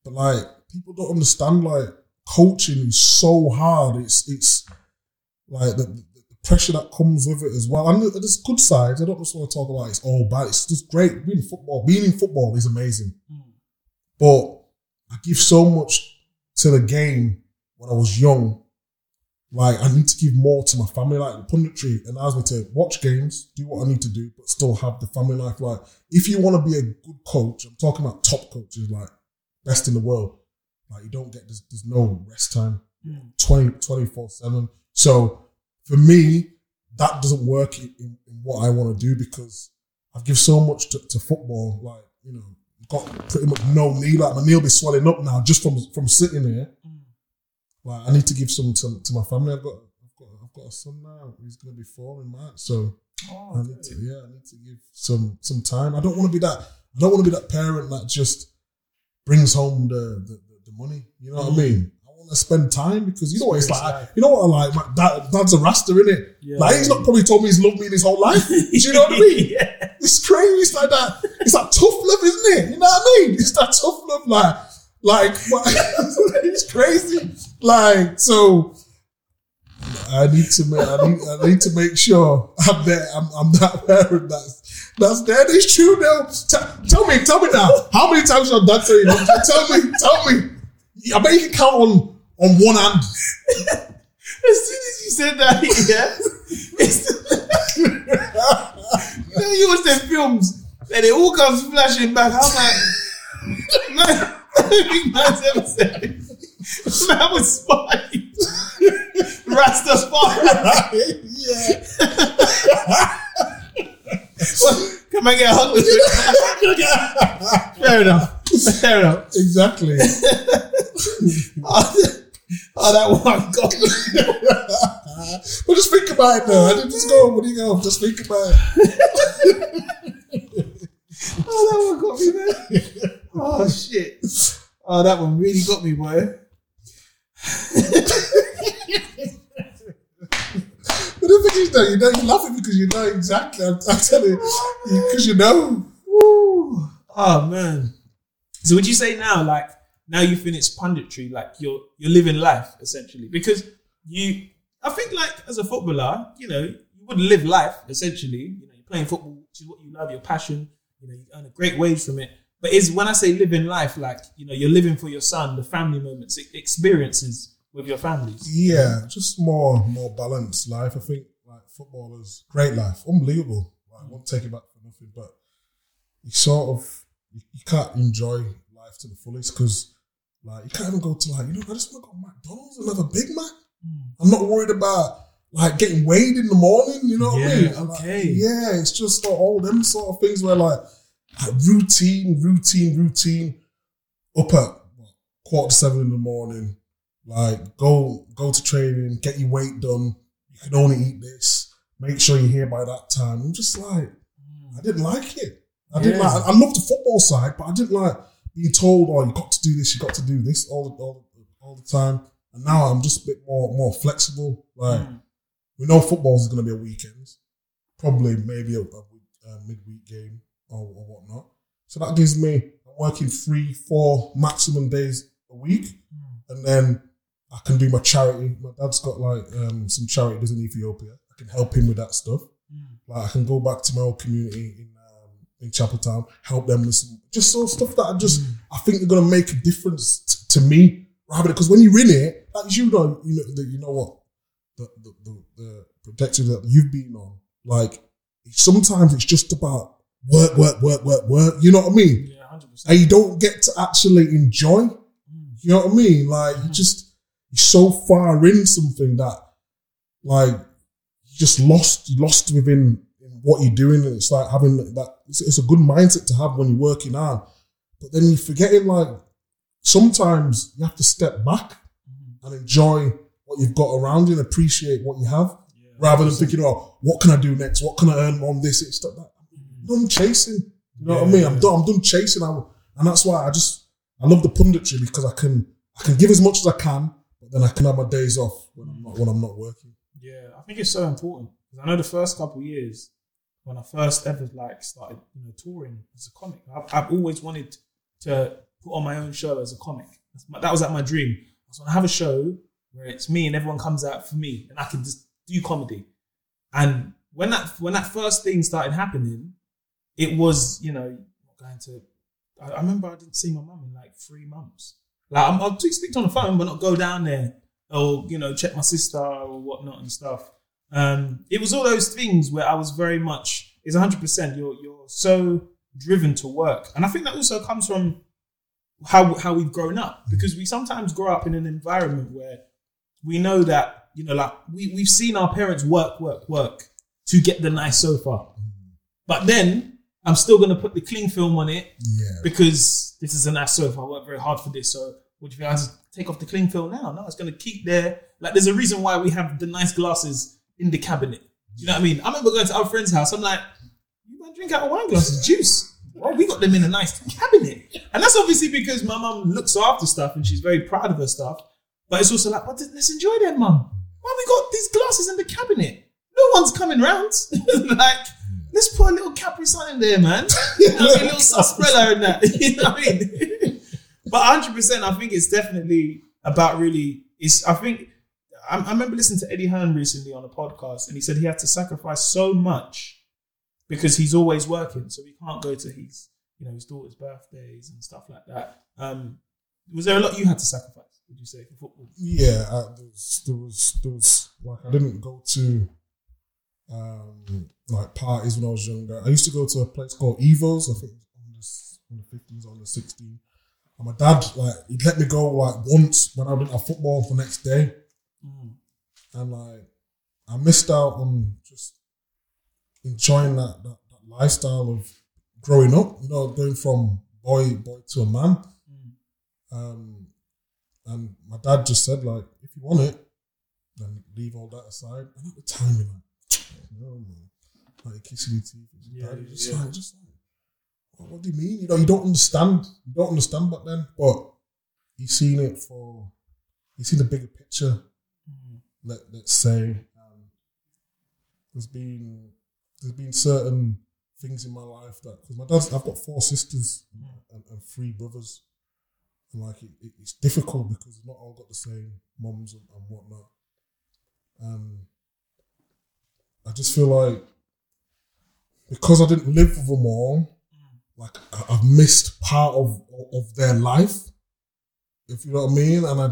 But like, people don't understand, like, coaching is so hard. It's like the pressure that comes with it as well. And there's good sides. I don't just want to talk about it's all bad. It's just great. Being in football is amazing. But I give so much to the game when I was young. Like, I need to give more to my family. Like, the punditry allows me to watch games, do what I need to do, but still have the family life. Like, if you want to be a good coach, I'm talking about top coaches, like, best in the world. Like, you don't get, there's no rest time. 24/7. So, for me, that doesn't work in what I want to do, because I give so much to football. Like, you know, got pretty much no knee. Like, my knee will be swelling up now just from sitting here. Like, I need to give some to my family. I've got a son now. He's going to be 4 in March. So I need to give some time. I don't want to be that parent that just brings home the money. You know what I mean? I want to spend time, because you know what it's like. You know what I like? My dad's a Rasta, innit? Yeah, like, he's not probably told me he's loved me his whole life. Do you know what I mean? Yeah. It's crazy. It's like that. It's that tough love, isn't it? You know what I mean? It's that tough love, like it's crazy. Like, so I need to make sure I'm there. I'm that parent that's there. It's true now. Tell me now. How many times your dad say that? Tell me. I bet you can count on one hand. As soon as you said that, you watch them films and it all comes flashing back. I'm like, man. I don't think man's ever said it. Man was spotty. Rasta spot. Yeah. Come and get hung with it. Fair enough. Exactly. That one got me. But just think about it though. I didn't just go, what do you go? Just think about it. That one got me, man. Oh, shit. Oh, that one really got me, boy. But the thing is, though, you're laughing because you know exactly. I'm telling you, because you know. Woo. Oh, man. So would you say now, like, now you finished punditry, like, you're living life, essentially? Because I think, like, as a footballer, you know, you would live life, essentially. You know, you're playing football, which is what you love, your passion. You know, you earn a great wage from it. But when I say living life, like, you know, you're living for your son, the family moments, experiences with your families. Yeah, just more balanced life. I think, like, footballers, great life, unbelievable. Like, I won't take it back for nothing, but you can't enjoy life to the fullest, because, like, you can't even go to, like, you know, I just want to go to McDonald's and have a Big Mac. I'm not worried about, like, getting weighed in the morning, you know what I mean? Okay. Like, yeah, it's just like all them sort of things where, like routine. Up at 6:45 in the morning, like, go to training, get your weight done. You can only eat this. Make sure you're here by that time. I'm just like, I didn't like it. I love the football side, but I didn't like being told, oh, you got to do this, you got to do this all the time. And now I'm just a bit more flexible. Like, we know football is going to be a weekend, probably maybe a midweek game or whatnot. So that gives me, I'm working 3-4 maximum days a week, and then I can do my charity. My dad's got, like, some charity does in Ethiopia. I can help him with that stuff. Like, I can go back to my old community in Chapeltown, help them with some, just sort of stuff that I think they're going to make a difference to me, rather, because when you're in it, like, you know what, the trajectory that you've been on, like, sometimes it's just about work. You know what I mean? Yeah, 100%. And you don't get to actually enjoy. You know what I mean? Like, you're so far in something that, like, you just lost within what you're doing, and it's like having that. It's a good mindset to have when you're working hard, but then you're forgetting, like, sometimes you have to step back and enjoy what you've got around you and appreciate what you have, rather than thinking, oh, what can I do next? What can I earn on this? It's like that. I'm done chasing. You know what I mean? I'm done chasing. And that's why I love the punditry, because I can give as much as I can, but then I can have my days off when I'm not working. Yeah, I think it's so important, because I know the first couple of years when I first ever, like, started, you know, touring as a comic, I've always wanted to put on my own show as a comic. That was like my dream. I was going to have a show where it's me and everyone comes out for me and I can just do comedy. And when that first thing started happening, it was, you know, going to, I remember I didn't see my mum in like 3 months. Like I'll speak on the phone, but not go down there or, you know, check my sister or whatnot and stuff. It was all those things where I was very much, it's 100%, you're so driven to work. And I think that also comes from how we've grown up, because we sometimes grow up in an environment where we know that, you know, like we've seen our parents work to get the nice sofa. But then I'm still going to put the cling film on it because this is a nice sofa. I worked very hard for this. So what do you think? I just take off the cling film now? No, it's going to keep there. Like there's a reason why we have the nice glasses in the cabinet. Do you know what I mean? I remember going to our friend's house. I'm like, you might drink out of wine glasses, juice. Well, we got them in a nice cabinet. And that's obviously because my mum looks after stuff and she's very proud of her stuff. But it's also like, but let's enjoy them, mum. Why we got these glasses in the cabinet? No one's coming round. Like, let's put a little Capri Sun in there, man. You know, a little sarsaparilla in that. You know what I mean? But 100%, I think it's definitely about really, I remember listening to Eddie Hearn recently on a podcast, and he said he had to sacrifice so much because he's always working, so he can't go to his daughter's birthdays and stuff like that. Was there a lot you had to sacrifice, would you say, for football? Yeah, there was like, I didn't go to like parties when I was younger. I used to go to a place called Evo's, I think on the 15s or on the 16s. And my dad, like, he'd let me go like once when I didn't have football the next day. And like, I missed out on just enjoying that lifestyle of growing up, you know, going from boy to a man. And my dad just said, like, if you want it, then leave all that aside. And at the time, you're like, no, man, like kissing your teeth. Just like, what do you mean? You know, you don't understand. You don't understand back then. But he's seen the bigger picture. Let's say there's been certain things in my life that, because I've got 4 sisters and 3 brothers, and like it's difficult because we've not all got the same mums and whatnot. I just feel like because I didn't live with them all, like I've missed part of their life, if you know what I mean. And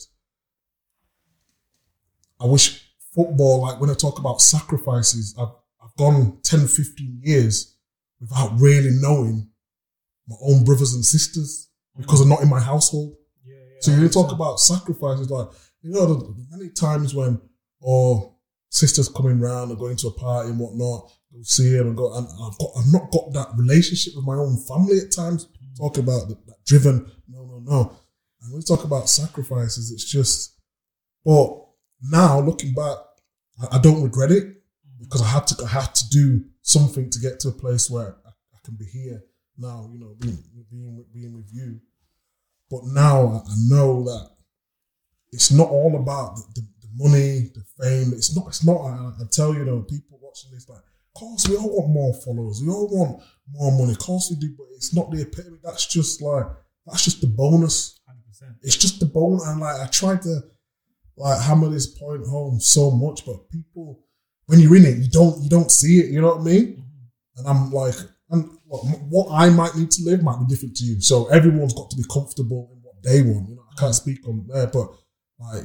I wish football, like when I talk about sacrifices, I've gone 10, 15 years without really knowing my own brothers and sisters because they're not in my household. So you talk about sacrifices, like, you know, the many times when sisters coming round or going to a party and whatnot, go see them and I've not got that relationship with my own family at times. Talk about that driven, no. And when we talk about sacrifices, it's just, but now looking back, I don't regret it because I had to do something to get to a place where I can be here now, you know, being with you. But now I know that it's not all about the money, the fame. It's not. I tell you, know, people watching this, like, of course we all want more followers, we all want more money, of course we do, but it's not the epitome. That's just the bonus. 100%. It's just the bonus, and like I tried to like hammer this point home so much, but people, when you're in it, you don't see it. You know what I mean? And I'm like, and what I might need to live might be different to you. So everyone's got to be comfortable in what they want. You know, I can't speak on there, but like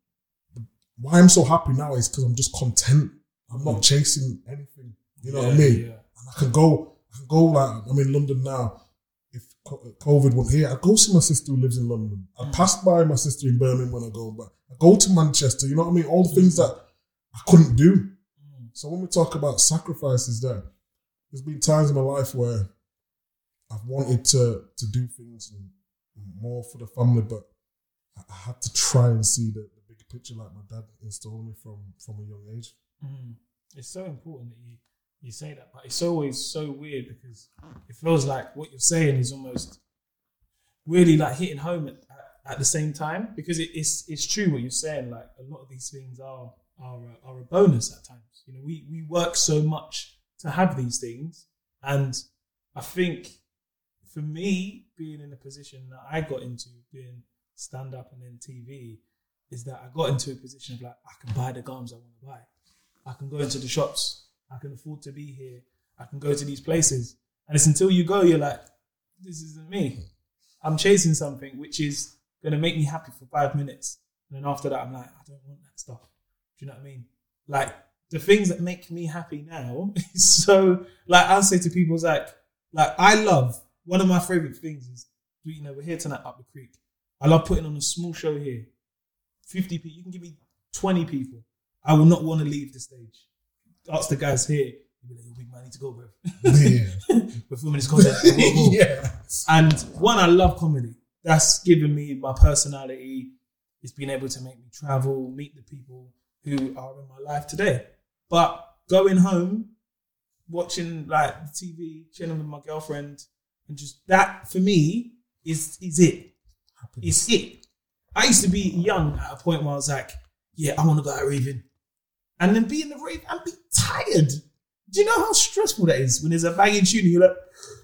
why I'm so happy now is because I'm just content. I'm not chasing anything. You know what I mean? Yeah. And I can go like, I'm in London now. If COVID wasn't here, I'd go see my sister who lives in London. I pass by my sister in Birmingham when I go back. I go to Manchester, you know what I mean? All the things that I couldn't do. So when we talk about sacrifices there's been times in my life where I've wanted to do things more for the family, but I had to try and see the bigger picture like my dad installed me from a young age. It's so important that you say that, but it's always so weird because it feels like what you're saying is almost really like hitting home at the same time, because it's true what you're saying. Like a lot of these things are a bonus at times. You know, we work so much to have these things, and I think for me, being in the position that I got into, being stand-up and then TV, is that I got into a position of like, I can buy the garms I want to buy. I can go into the shops. I can afford to be here. I can go to these places. And it's until you go, you're like, this isn't me. I'm chasing something which is going to make me happy for 5 minutes. And then after that, I'm like, I don't want that stuff. Do you know what I mean? Like, the things that make me happy now is so, like, I'll say to people, it's like I love, one of my favorite things is, you know, we're here tonight up the creek. I love putting on a small show here. 50 people, you can give me 20 people. I will not want to leave the stage. Ask the guys here, you'll be like, yo, big man, I need to go, bro. Yeah. We're filming this content. Yeah. And one, I love comedy. That's given me my personality. It's been able to make me travel, meet the people who are in my life today. But going home, watching like TV, chilling with my girlfriend, and just that for me is it. Happiness. It's it. I used to be young at a point where I was like, yeah, I want to go out raving. And then be in the rave and be tired. Do you know how stressful that is when there's a banging tune and you're like,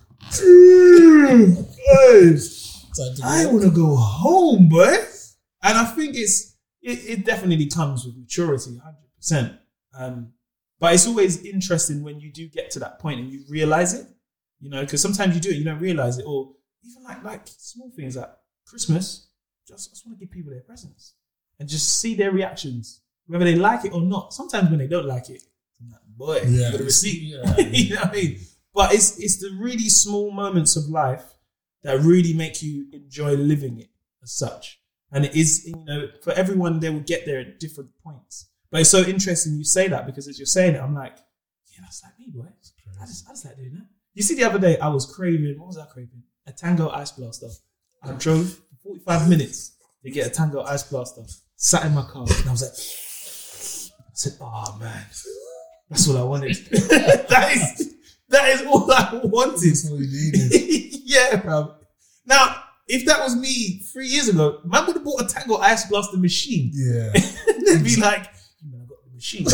I want to go home, boy. And I think it definitely comes with maturity, 100%. But it's always interesting when you do get to that point and you realize it, you know, because sometimes you do it, you don't realize it, or even like small things like Christmas. I just want to give people their presents and just see their reactions, whether they like it or not. Sometimes when they don't like it, I'm like, boy, you got a receipt. Yeah. You know what I mean? But it's the really small moments of life that really make you enjoy living it as such. And it is, you know, for everyone, they will get there at different points. But it's so interesting you say that, because as you're saying it, I'm like, yeah, that's like me, boy. I just like doing that. You see, the other day, I was craving, what was I craving? A Tango Ice Blaster. I drove for 45 minutes to get a Tango Ice Blaster. Sat in my car, and I was like, I said, oh, man, that's all I wanted. that is all I wanted. That's all you needed. Yeah, bro. Now, if that was me 3 years ago, man would have bought a Tango Ice Blaster machine. Yeah. They'd be like, I got the machine.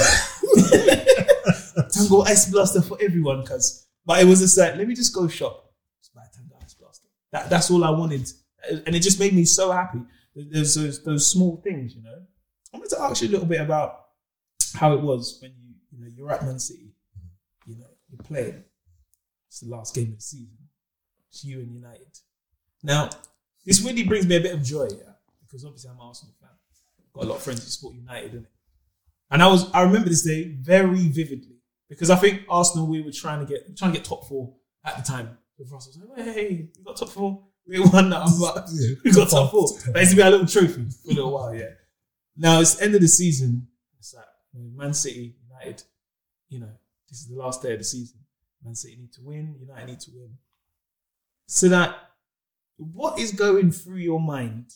Tango Ice Blaster for everyone, cuz. But it was just like, let me just go shop. Just buy a Tango Ice Blaster. That's all I wanted. And it just made me so happy. There's those small things, you know. I wanted to ask you a little bit about how it was when you're at Man City. You know, you're playing. It's the last game of the season. It's you and United. Now, this really brings me a bit of joy, yeah, because obviously I'm an Arsenal fan. I've got a lot of friends who support United, innit? And I remember this day very vividly, because I think Arsenal, we were trying to get top 4 at the time. With Russell was like, hey, we got top 4. We won that. I'm like, we got top 4. Basically, a little trophy for a little while, yeah. Now it's the end of the season. It's like Man City, United. You know, this is the last day of the season. Man City need to win. United need to win. So that, what is going through your mind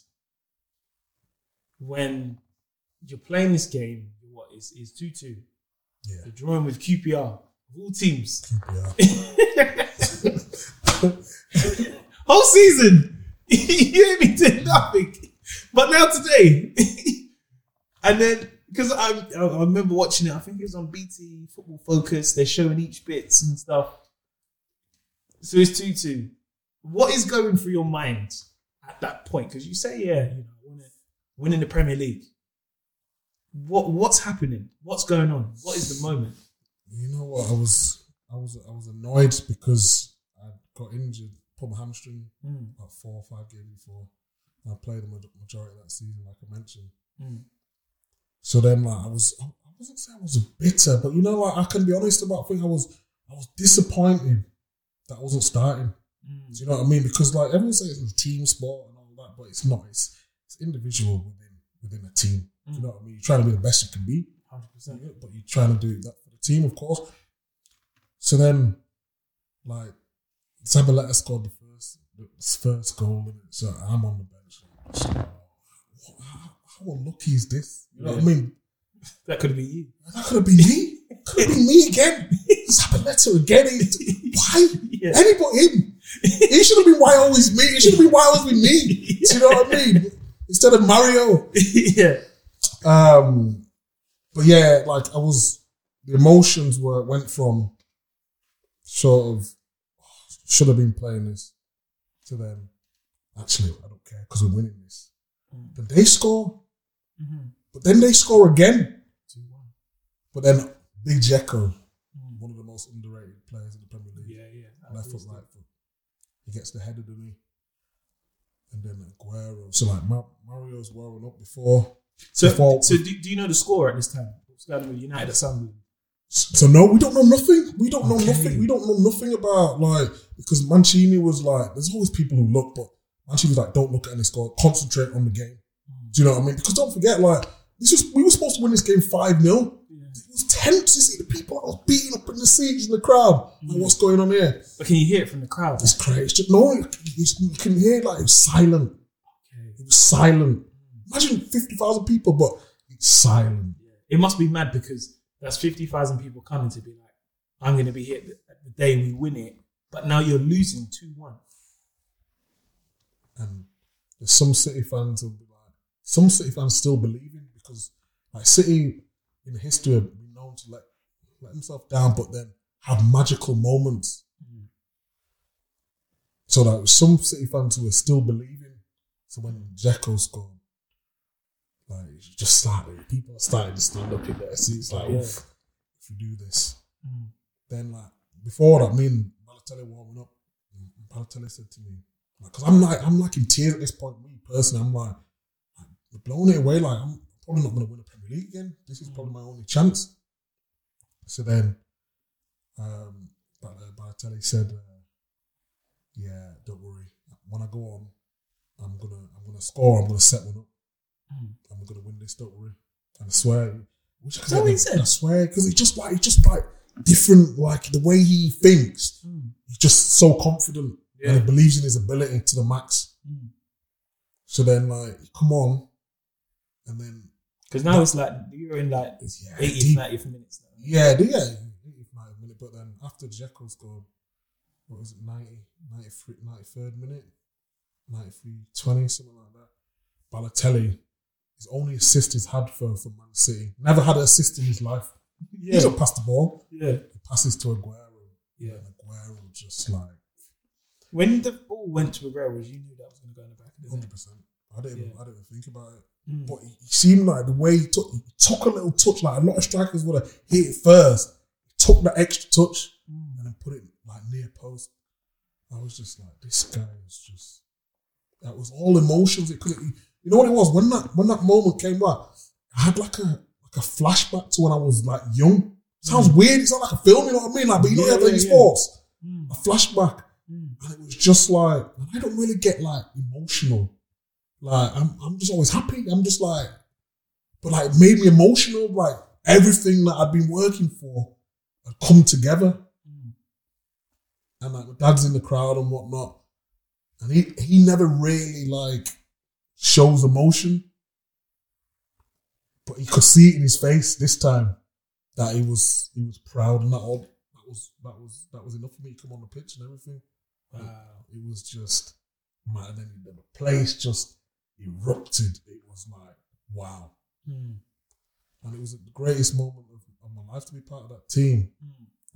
when you're playing this game? What is 2-2? Yeah. You're drawing with QPR of all teams. Whole season, you ain't been doing nothing. But now today, and then because I remember watching it, I think it was on BT Football Focus. They're showing each bits and stuff. So it's 2-2. What is going through your mind at that point? Because you say, yeah, you know, winning the Premier League. What's happening? What's going on? What is the moment? You know what? I was annoyed because I got injured, pulled my hamstring about 4 or 5 games before. I played the majority of that season, like I mentioned. So then, like, I wasn't saying I was bitter, but you know, like, I can be honest about things. I was disappointed that I wasn't starting. Do you know what I mean? Because like everyone says it's a team sport and all that, but it's not. It's individual within a team. Do you know what I mean? You're trying to be the best you can be, 100%. But you're trying to do that for the team, of course. So then, like, Zabaleta scored the first goal, so I'm on the bench. How unlucky is this? You know what I mean? That could have been you. That could have been me. Could have been me again. Zabaleta again. Why? Yeah. Anybody him? It should have been why always me. It should have been why always been me. Yeah. Do you know what I mean? Instead of Mario. Yeah. But yeah, like the emotions went from sort of should have been playing this to them, actually, I don't care because we're winning this. Then they score. But then they score again. 2-1. But then Big Dzeko, one of the most underrated players in the Premier League. Yeah. Left foot, right foot. He gets the header to me. And then Aguero. So like Mario's warming up before. So do you know the score at this time? What's going on with United at Sunderland? So no, we don't know nothing. We don't know nothing. We don't know nothing about like, because Mancini was like, there's always people who look, but Mancini was like, don't look at any score, concentrate on the game. Do you know what I mean? Because don't forget, like, we were supposed to win this game 5-0. Yeah. It was tense. You see the people that was beating up in the seats in the crowd. Like, what's going on here? But can you hear it from the crowd? It's crazy. It's just, no, you can hear like it was silent. Okay. It was silent. Imagine 50,000 people, but it's silent. It must be mad because that's 50,000 people coming to be like, I'm going to be here the day we win it, but now you're losing 2-1. And there's some City fans who be like, some City fans still believe in, because like City in history have been known to let themselves down, but then have magical moments. So like some City fans who are still believing. So when Dzeko scored, like just started, people started to stand up in their seats like, if you do this. Then like before that, me and Balotelli warming up, and Balotelli said to me, because I'm like in tears at this point. Me personally, I'm like we're blowing it away. Like I'm probably not going to win a Premier League again. This is probably my only chance. So then, Balotelli said, "Yeah, don't worry. When I go on, I'm gonna score. I'm gonna set one up. And we're gonna win this. Don't worry." And I swear, is that what he said? I swear, because it's just like different. Like the way he thinks, he's just so confident. And he believes in his ability to the max. So then, like, come on. And then... Because now it's like, you're in like 80th, 90th minutes now. Yeah, 80th, 90th minute. But then after Dzeko scored, what was it, 93rd minute? 93-20, something like that. Balotelli, his only assist he's had for Man City. Never had an assist in his life. He doesn't pass the ball. Yeah. He passes to Aguero. Yeah. And Aguero just like... When the ball went to Aguero, you knew that was going to go in the back of the net. 100%. I didn't even think about it. But he seemed like the way he took a little touch, like a lot of strikers would have hit it first. He took that extra touch and then put it like near post. I was just like, this guy is just... That was all emotions. It couldn't... You know what it was? When that moment came back, I had like a flashback to when I was like young. Sounds weird. It's not like a film, you know what I mean? Like, but you know, you have these thoughts. A flashback. And it was just like, I don't really get like emotional. Like, I'm just always happy. I'm just like, but like it made me emotional. Like everything that I'd been working for had come together. And like my dad's in the crowd and whatnot. And he never really like shows emotion. But you could see it in his face this time that he was proud, and that was enough for me to come on the pitch and everything. Wow. It was just, man, and then the place just erupted. It was like, wow. And it was the greatest moment of my life to be part of that team. It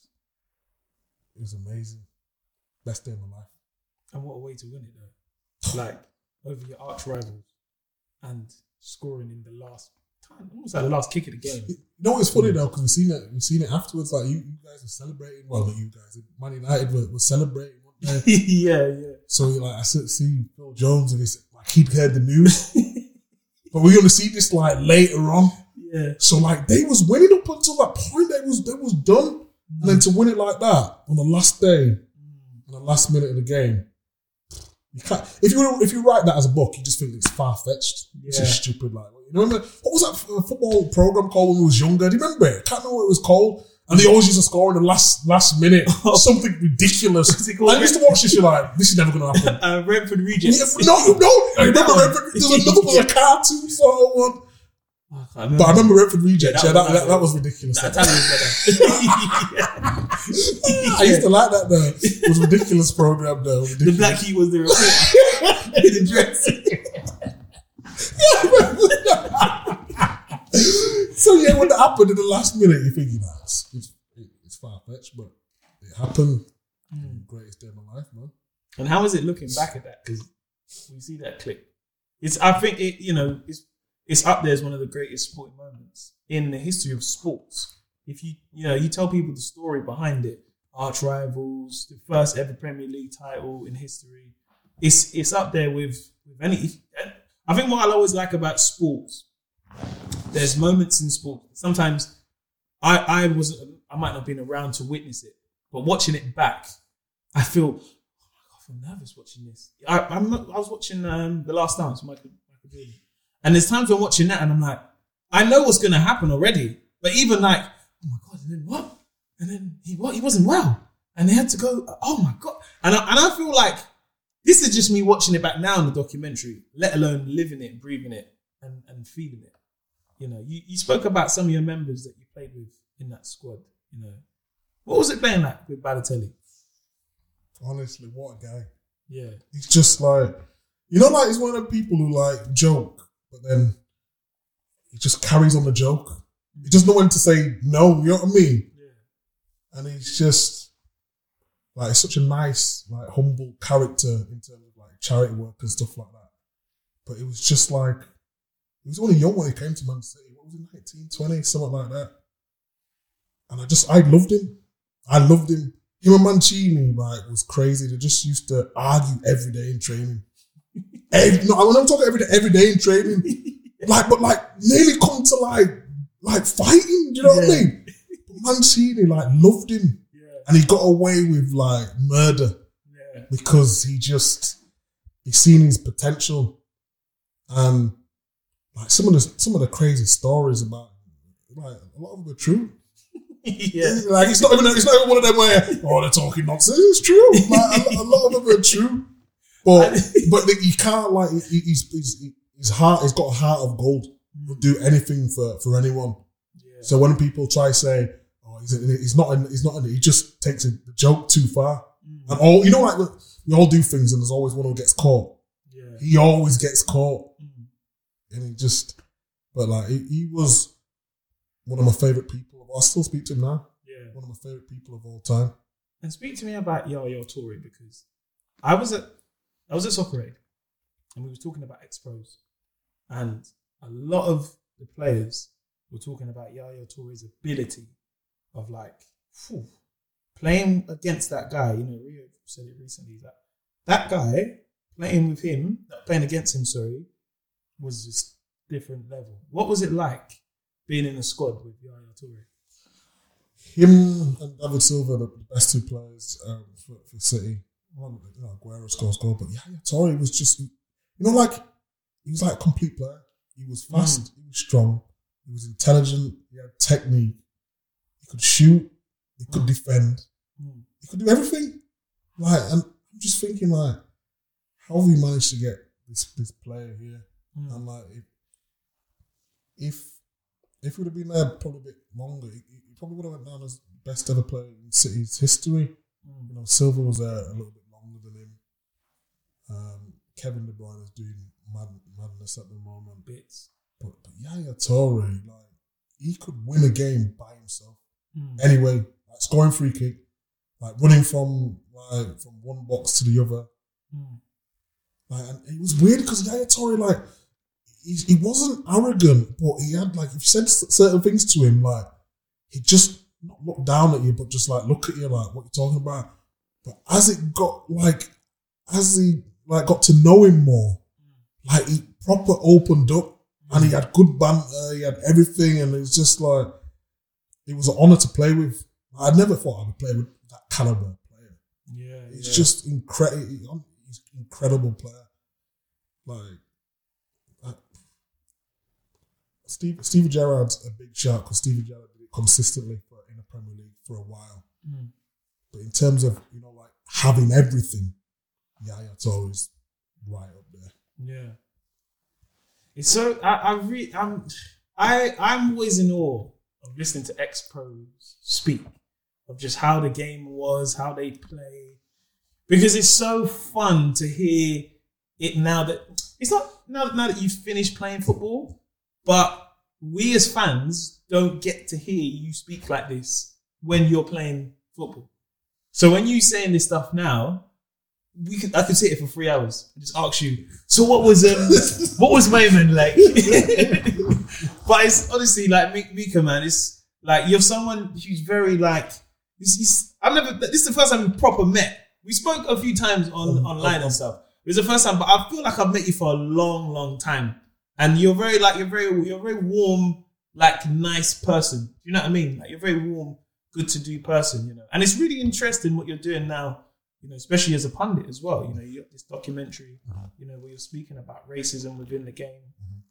was amazing. Best day of my life. And what a way to win it though. Like, over your arch rivals and scoring in the last time, almost like the last kick of the game. You know what's funny though, because we've seen it afterwards. Like you guys were celebrating. Well, not you guys. Man United were celebrating. Yeah. So like I see Phil Jones and he's like he'd heard the news, but we're gonna see this like later on. Yeah. So like they was winning up until that point. They was done, and then to win it like that on the last day, on the last minute of the game. You can't, if you write that as a book, you just think it's far-fetched. It's just stupid. Like, you know, remember, what was that football program called when we was younger? Do you remember it? I can't remember what it was called. And they always used to score in the last minute. Something ridiculous. I used to watch this, you're like, this is never going to happen. Brentford Regents. Yeah, no. I remember Brentford. There was another one, a cartoon sort of one. But I remember Brentford Regents. Yeah, that was ridiculous. That I used to like that though. It was a ridiculous program though. The Black Key was the reporter in the dress. So yeah, when that happened in the last minute, you're thinking, it's far fetched, but it happened. Greatest day of my life, man. And how is it looking back at that? Because we see that clip. I think it's up there as one of the greatest sporting moments in the history of sports. If you tell people the story behind it, arch rivals, the first ever Premier League title in history, it's up there with any. I think what I always like about sports, there's moments in sport. Sometimes I might not have been around to witness it, but watching it back, I feel nervous watching this. I was watching The Last Dance, Michael Jordan, and there's times when watching that and I'm like, I know what's going to happen already, but even like, oh my God, and then what? And then he wasn't well, and they had to go. Oh my God, and I feel like this is just me watching it back now in the documentary, let alone living it, breathing it, and feeling it. You spoke about some of your members that you played with in that squad. What was it playing like with Balotelli? Honestly, what a guy. Yeah. He's just like, like he's one of the people who like joke, but then he just carries on the joke. He doesn't know when to say no, you know what I mean? Yeah. And he's just like such a nice, like humble character in terms of like charity work and stuff like that. But it was just like, he was only young when he came to Man City. What was it, 19, 20, something like that. And I loved him. I loved him. Him and Mancini, like, was crazy. They just used to argue every day in training. When I'm talking every day in training, but nearly come to like fighting. Do you know what I mean? But Mancini, like, loved him, and he got away with like murder because he's seen his potential, and like some of the crazy stories about him, like a lot of them are true. Yeah, like it's not even one of them where they're talking nonsense. It's true. Like a lot of them are true, but you can't like his heart. He's got a heart of gold. He'll do anything for anyone. Yeah. So when people try to say, he's not in it, he just takes the joke too far. And we all do things, and there's always one who gets caught. Yeah, he always gets caught, and he was one of my favorite people. I still speak to him now. Yeah. One of my favourite people of all time. And speak to me about Yaya Toure, because I was at Soccer Aid and we were talking about ex-pros, and a lot of the players were talking about Yaya Toure's ability of playing against that guy. Rio said it recently, that guy playing against him, was just different level. What was it like being in a squad with Yaya Toure? Him and David Silva are the best two players for City. Aguero scores goal, but Yaya Toure was just, he was like a complete player. He was fast, he was strong, he was intelligent, he had technique, he could shoot, he could defend, he could do everything. And I'm just thinking, how have we managed to get this player here? And if he would have been there probably a bit longer, he probably would have went down as the best ever player in City's history. Silva was there a little bit longer than him. Kevin De Bruyne is doing madness at the moment. Bits. But Yaya Toure, he could win a game by himself. Anyway, scoring free kick, running from one box to the other. And it was weird because Yaya Toure, he wasn't arrogant, but he had if you said certain things to him, he'd just not look down at you, but just look at you what you're talking about. But as it got he got to know him more, he proper opened up, and he had good banter, he had everything, and it was just it was an honour to play with. I never thought I would play with that caliber player. Yeah, it's just incredible. He's an incredible player. Stevie Gerrard's a big shout because Stevie Gerrard did it consistently in the Premier League for a while. But in terms of having everything, Yaya Toure is right up there. Yeah, it's so I'm always in awe of listening to ex-pros speak of just how the game was, how they play, because it's so fun to hear it now that it's not now that you've finished playing football. But we as fans don't get to hear you speak like this when you're playing football. So when you're saying this stuff now, I could sit here for 3 hours and just ask you. So what was Wayman like? But it's honestly like Mika, man. It's like you're someone who's very like. This is the first time we proper met. We spoke a few times online and stuff. It was the first time, but I feel like I've met you for a long, long time. And you're very warm, like nice person. Do you know what I mean? Like you're a very warm, good to do person, you know. And it's really interesting what you're doing now, you know, especially as a pundit as well. You know, you got this documentary, you know, where you're speaking about racism within the game.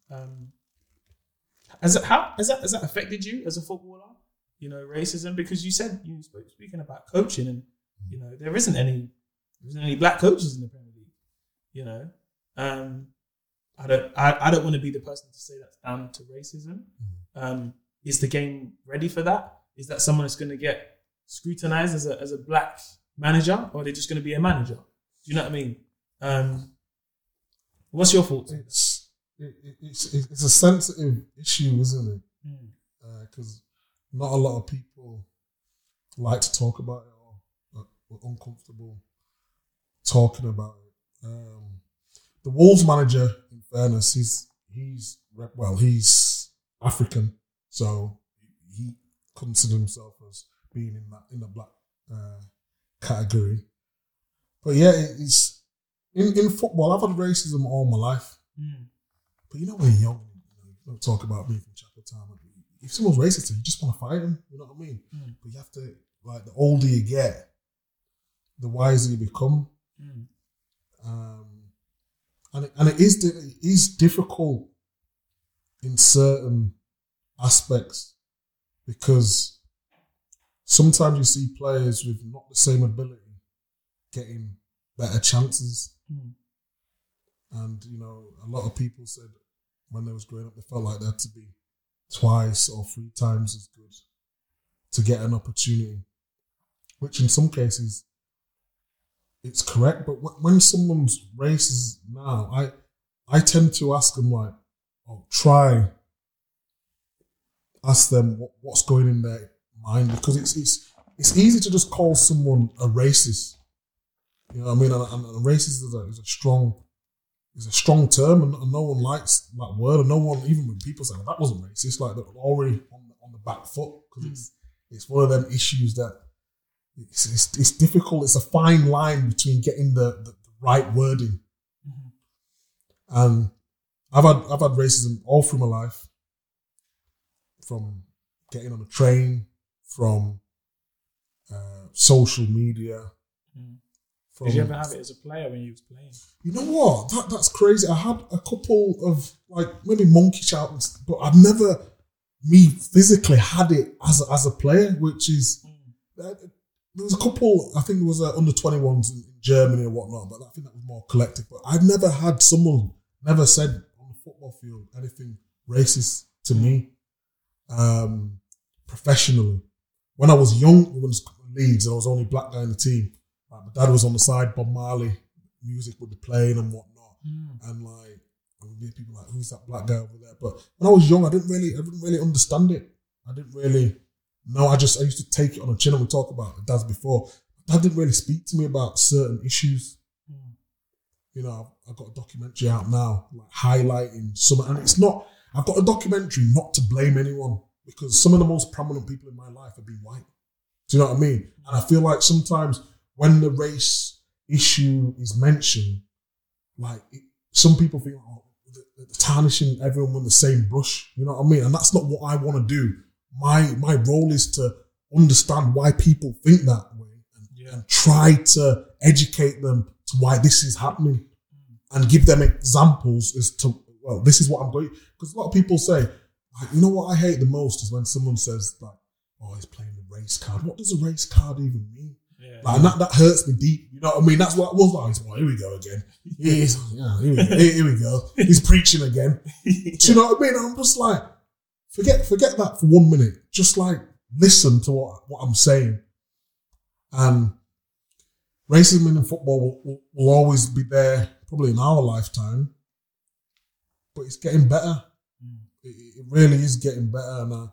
Has that affected you as a footballer? You know, racism, because you said you were speaking about coaching, and you know there isn't any black coaches in the Premier League. You know, I don't want to be the person to say that's down to racism. Is the game ready for that? Is that someone that's going to get scrutinized as a black manager, or are they just going to be a manager? Do you know what I mean? What's your thoughts? It's a sensitive issue, isn't it? Because not a lot of people like to talk about it or are uncomfortable talking about it. The Wolves manager, in fairness, he's African, so he considers himself as being in the black category. But yeah, it's in football. I've had racism all my life, but you know when you're young, you don't talk about being from Chapel Town. If someone's racist, you just want to fight them. You know what I mean? But you have to, like, the older you get, the wiser you become. And it is difficult in certain aspects, because sometimes you see players with not the same ability getting better chances. And, you know, a lot of people said when they was growing up, they felt like they had to be twice or 3 times as good to get an opportunity, which in some cases it's correct. But when someone's racist now, I tend to ask them, like, ask them what's going in their mind, because it's easy to just call someone a racist. You know what I mean? And racist is a strong term, and no one likes that word, and no one, even when people say, well, that wasn't racist, like they're already on the back foot, because it's one of them issues that it's difficult. It's a fine line between getting the right wording. And I've had racism all through my life, from getting on a train, from social media. Did you ever have it as a player when you was playing? You know what? That's crazy. I had a couple of, like, maybe monkey shouts, but I've never physically had it as a player, which is there was a couple. I think there was under 21s in Germany or whatnot, but I think that was more collective. But I've never had someone never said on the football field anything racist to me professionally. When I was young, it was Leeds, and I was the only black guy in the team. Like, my dad was on the side, Bob Marley music would be playing and whatnot, and like there would be people like, who's that black guy over there? But when I was young, I didn't really understand it. I didn't really know. I used to take it on the chin, and we talk about it, dads before. Dad didn't really speak to me about certain issues. You know, I've got a documentary out now, like highlighting some, and it's not. I've got a documentary not to blame anyone, because some of the most prominent people in my life have been white. Do you know what I mean? And I feel like sometimes when the race issue is mentioned, like some people think, oh, they're tarnishing everyone with the same brush. You know what I mean? And that's not what I want to do. My role is to understand why people think that way and try to educate them to why this is happening, and give them examples as to, well, this is what I'm going. Because a lot of people say, like, you know what I hate the most is when someone says, like, oh, he's playing the race card. What does a race card even mean? Like, that hurts me deep. You know what I mean? That's what I was like. Well, here we go again. Here we go. He's preaching again. Do you know what I mean? I'm just like, forget that for 1 minute. Just like listen to what I'm saying. And racism in football will always be there, probably in our lifetime. But it's getting better. It really is getting better. And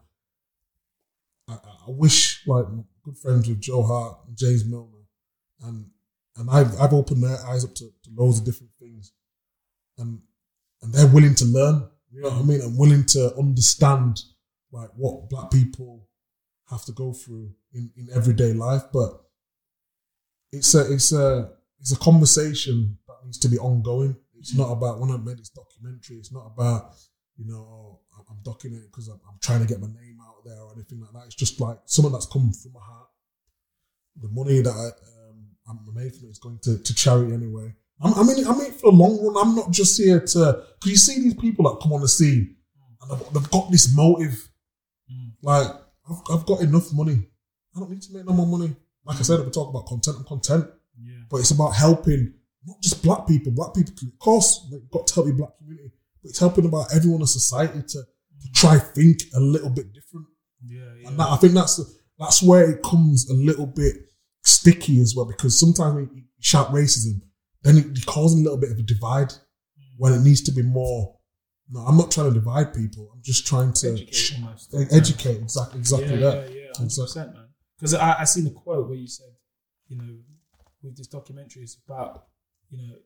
I wish, like, I'm good friends with Joe Hart and James Milner, and And I've opened their eyes up to loads of different things. And they're willing to learn, you know what I mean? And willing to understand like what black people have to go through in everyday life. But it's a conversation that needs to be ongoing. It's not about, when I made this documentary, it's not about, you know, I'm documenting it because I'm trying to get my name out there or anything like that. It's just like something that's come from my heart. The money that I'm made from it is going to charity anyway. I'm in it for the long run. I'm not just here to, because you see these people that come on the scene and they've got this motive. Like, I've got enough money. I don't need to make no more money. Like I said, we talk about content and content, but it's about helping not just black people. Black people, of course, you've got to help your black community, but it's helping about everyone in society to try think a little bit different. And I think that's where it comes a little bit sticky as well, because sometimes when you shout racism, then you're causing a little bit of a divide when it needs to be more. No, I'm not trying to divide people. I'm just trying to educate. Exactly that. Yeah, 100%, man. Because I seen a quote where you said, you know, with this documentary, it's about, you know,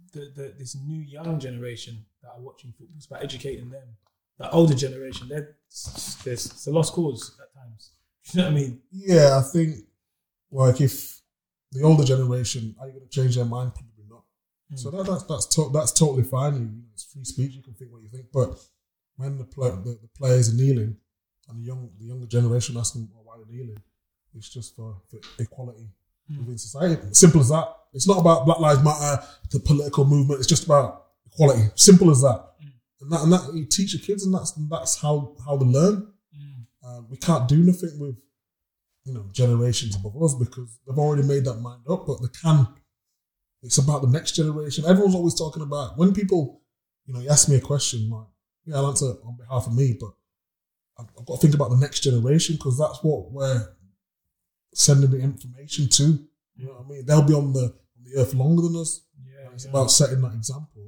this new young generation that are watching football. It's about educating them. The older generation, it's a lost cause at times. You know what I mean? Yeah, I think like if the older generation, are you going to change their mind? Probably not. So that's totally fine. It's free speech. You can think what you think. But when the players are kneeling and the younger generation asking why they're kneeling, it's just for equality within society. Simple as that. It's not about Black Lives Matter, the political movement. It's just about equality. Simple as that. And that you teach your kids, and that's how they learn. We can't do nothing with, you know, generations above us because they've already made that mind up. But they can. It's about the next generation. Everyone's always talking about, when people, you know, you ask me a question, like, yeah, I'll answer on behalf of me, but I've got to think about the next generation because that's what we're sending the information to. You know what I mean? They'll be on the earth longer than us. It's about setting that example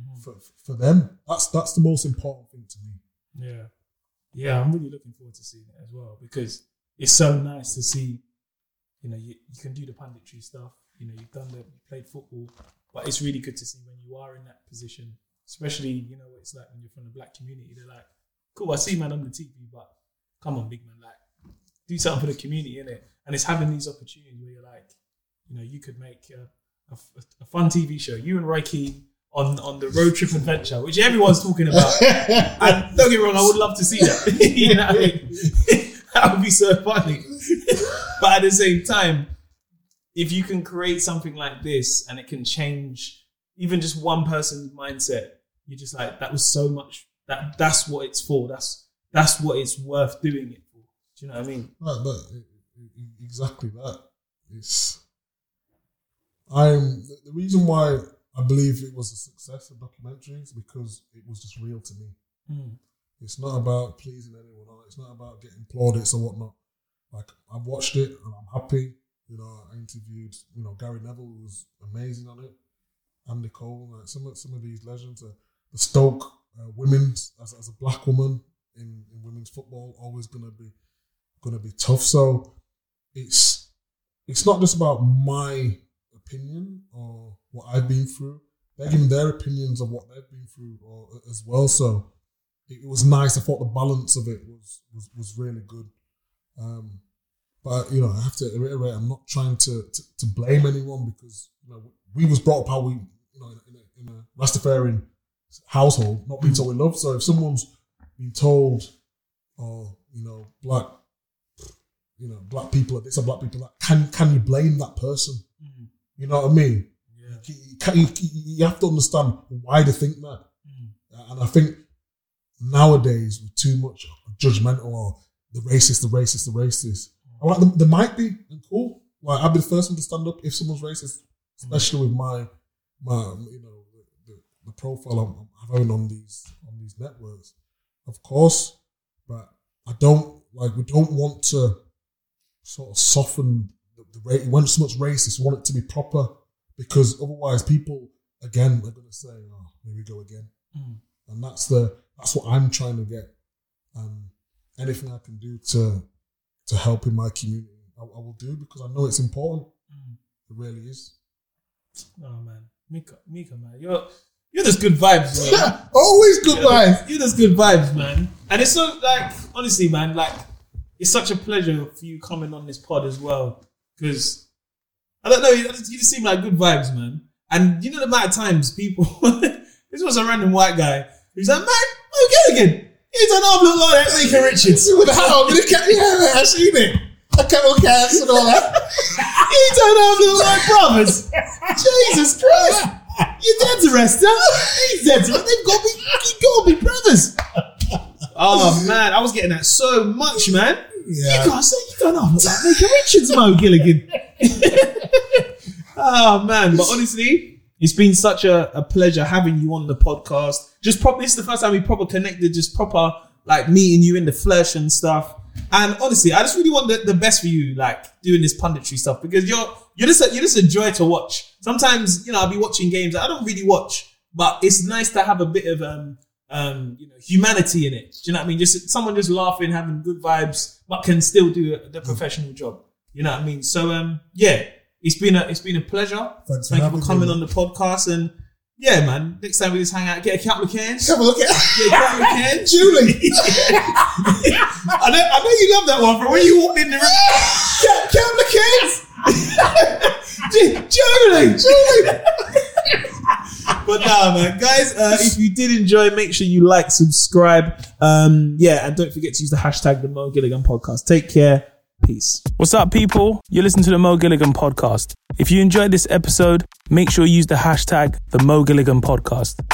for them. That's the most important thing to me. Yeah, I'm really looking forward to seeing it as well because it's so nice to see, you know, you can do the punditry stuff. You know, you played football, but it's really good to see when you are in that position, especially, you know, what it's like when you're from the black community. They're like, cool, I see man on the TV, but come on, big man, like, do something for the community, innit? And it's having these opportunities where you're like, you know, you could make a fun TV show. You and Roy Keane on the road trip adventure, which everyone's talking about. And don't get me wrong, I would love to see that. You know what I mean? That would be so funny. But at the same time, if you can create something like this and it can change even just one person's mindset, you're just like, that was so much. That's what it's for. That's what it's worth doing it for. Do you know what I mean? Right, but exactly that. The reason why I believe it was a success of documentary is because it was just real to me. It's not about pleasing anyone. It's not about getting plaudits or whatnot. Like, I've watched it and I'm happy. You know, I interviewed, you know, Gary Neville, who was amazing on it. Andy Cole, like some of these legends. The Stoke women, as a black woman in women's football, always gonna be tough. So it's not just about my opinion or what I've been through. They're giving their opinions of what they've been through as well. So it was nice. I thought the balance of it was really good. But, you know, I have to reiterate, I'm not trying to blame anyone because, you know, we was brought up how we, you know, in a Rastafarian household, not being told we love. So if someone's been told, oh, you know, black people are this or black people that, can you blame that person? You know what I mean? Yeah. You have to understand why they think that. And I think nowadays we're too much judgmental or the racist. Like, there might be, and cool. Like, I'd be the first one to stand up if someone's racist, especially with my you know, the profile I'm having on these networks, of course. But we don't want to sort of soften the rate. When someone's racist, we want it to be proper because otherwise people again are going to say, "Oh, here we go again," and that's what I'm trying to get. Anything I can do to help in my community, I will do because I know it's important. It really is. Oh man, Mika, man, you're just good vibes, man. Always good vibes. You're just good vibes, man. And it's so like, honestly, man, like it's such a pleasure for you coming on this pod as well. Because I don't know, you just seem like good vibes, man. And you know the amount of times people, this was a random white guy who's like, man, Mo Gilligan, he don't know look like that Mika Richards with a hat on, with a cat. Yeah, man, I've seen it. A couple of cats and all that. He don't know look like brothers. Jesus Christ. Your dad's a wrestler. He's dead. They've got to be brothers. Oh man, I was getting that so much, man. Yeah. You don't know look like Mika Richards, Mo Gilligan. Oh man, but honestly, it's been such a pleasure having you on the podcast. This is the first time we proper connected, just proper like meeting you in the flesh and stuff. And honestly, I just really want the best for you, like doing this punditry stuff, because you're just a joy to watch. Sometimes, I'll be watching games that I don't really watch, but it's nice to have a bit of humanity in it. Do you know what I mean? Just someone just laughing, having good vibes, but can still do the professional job. You know what I mean? So yeah, it's been a pleasure. Thank you for coming on the podcast. And yeah, man, next time we just hang out, get a couple of cans. Have a look at Julie. I know you love that one from when you walked in the room. Couple of cans. Julie. But nah, man, guys, if you did enjoy, make sure you like, subscribe, and don't forget to use the hashtag the Mo Gilligan Podcast. Take care. Peace. What's up, people? You're listening to the Mo Gilligan Podcast. If you enjoyed this episode, make sure you use the hashtag the Mo Gilligan Podcast.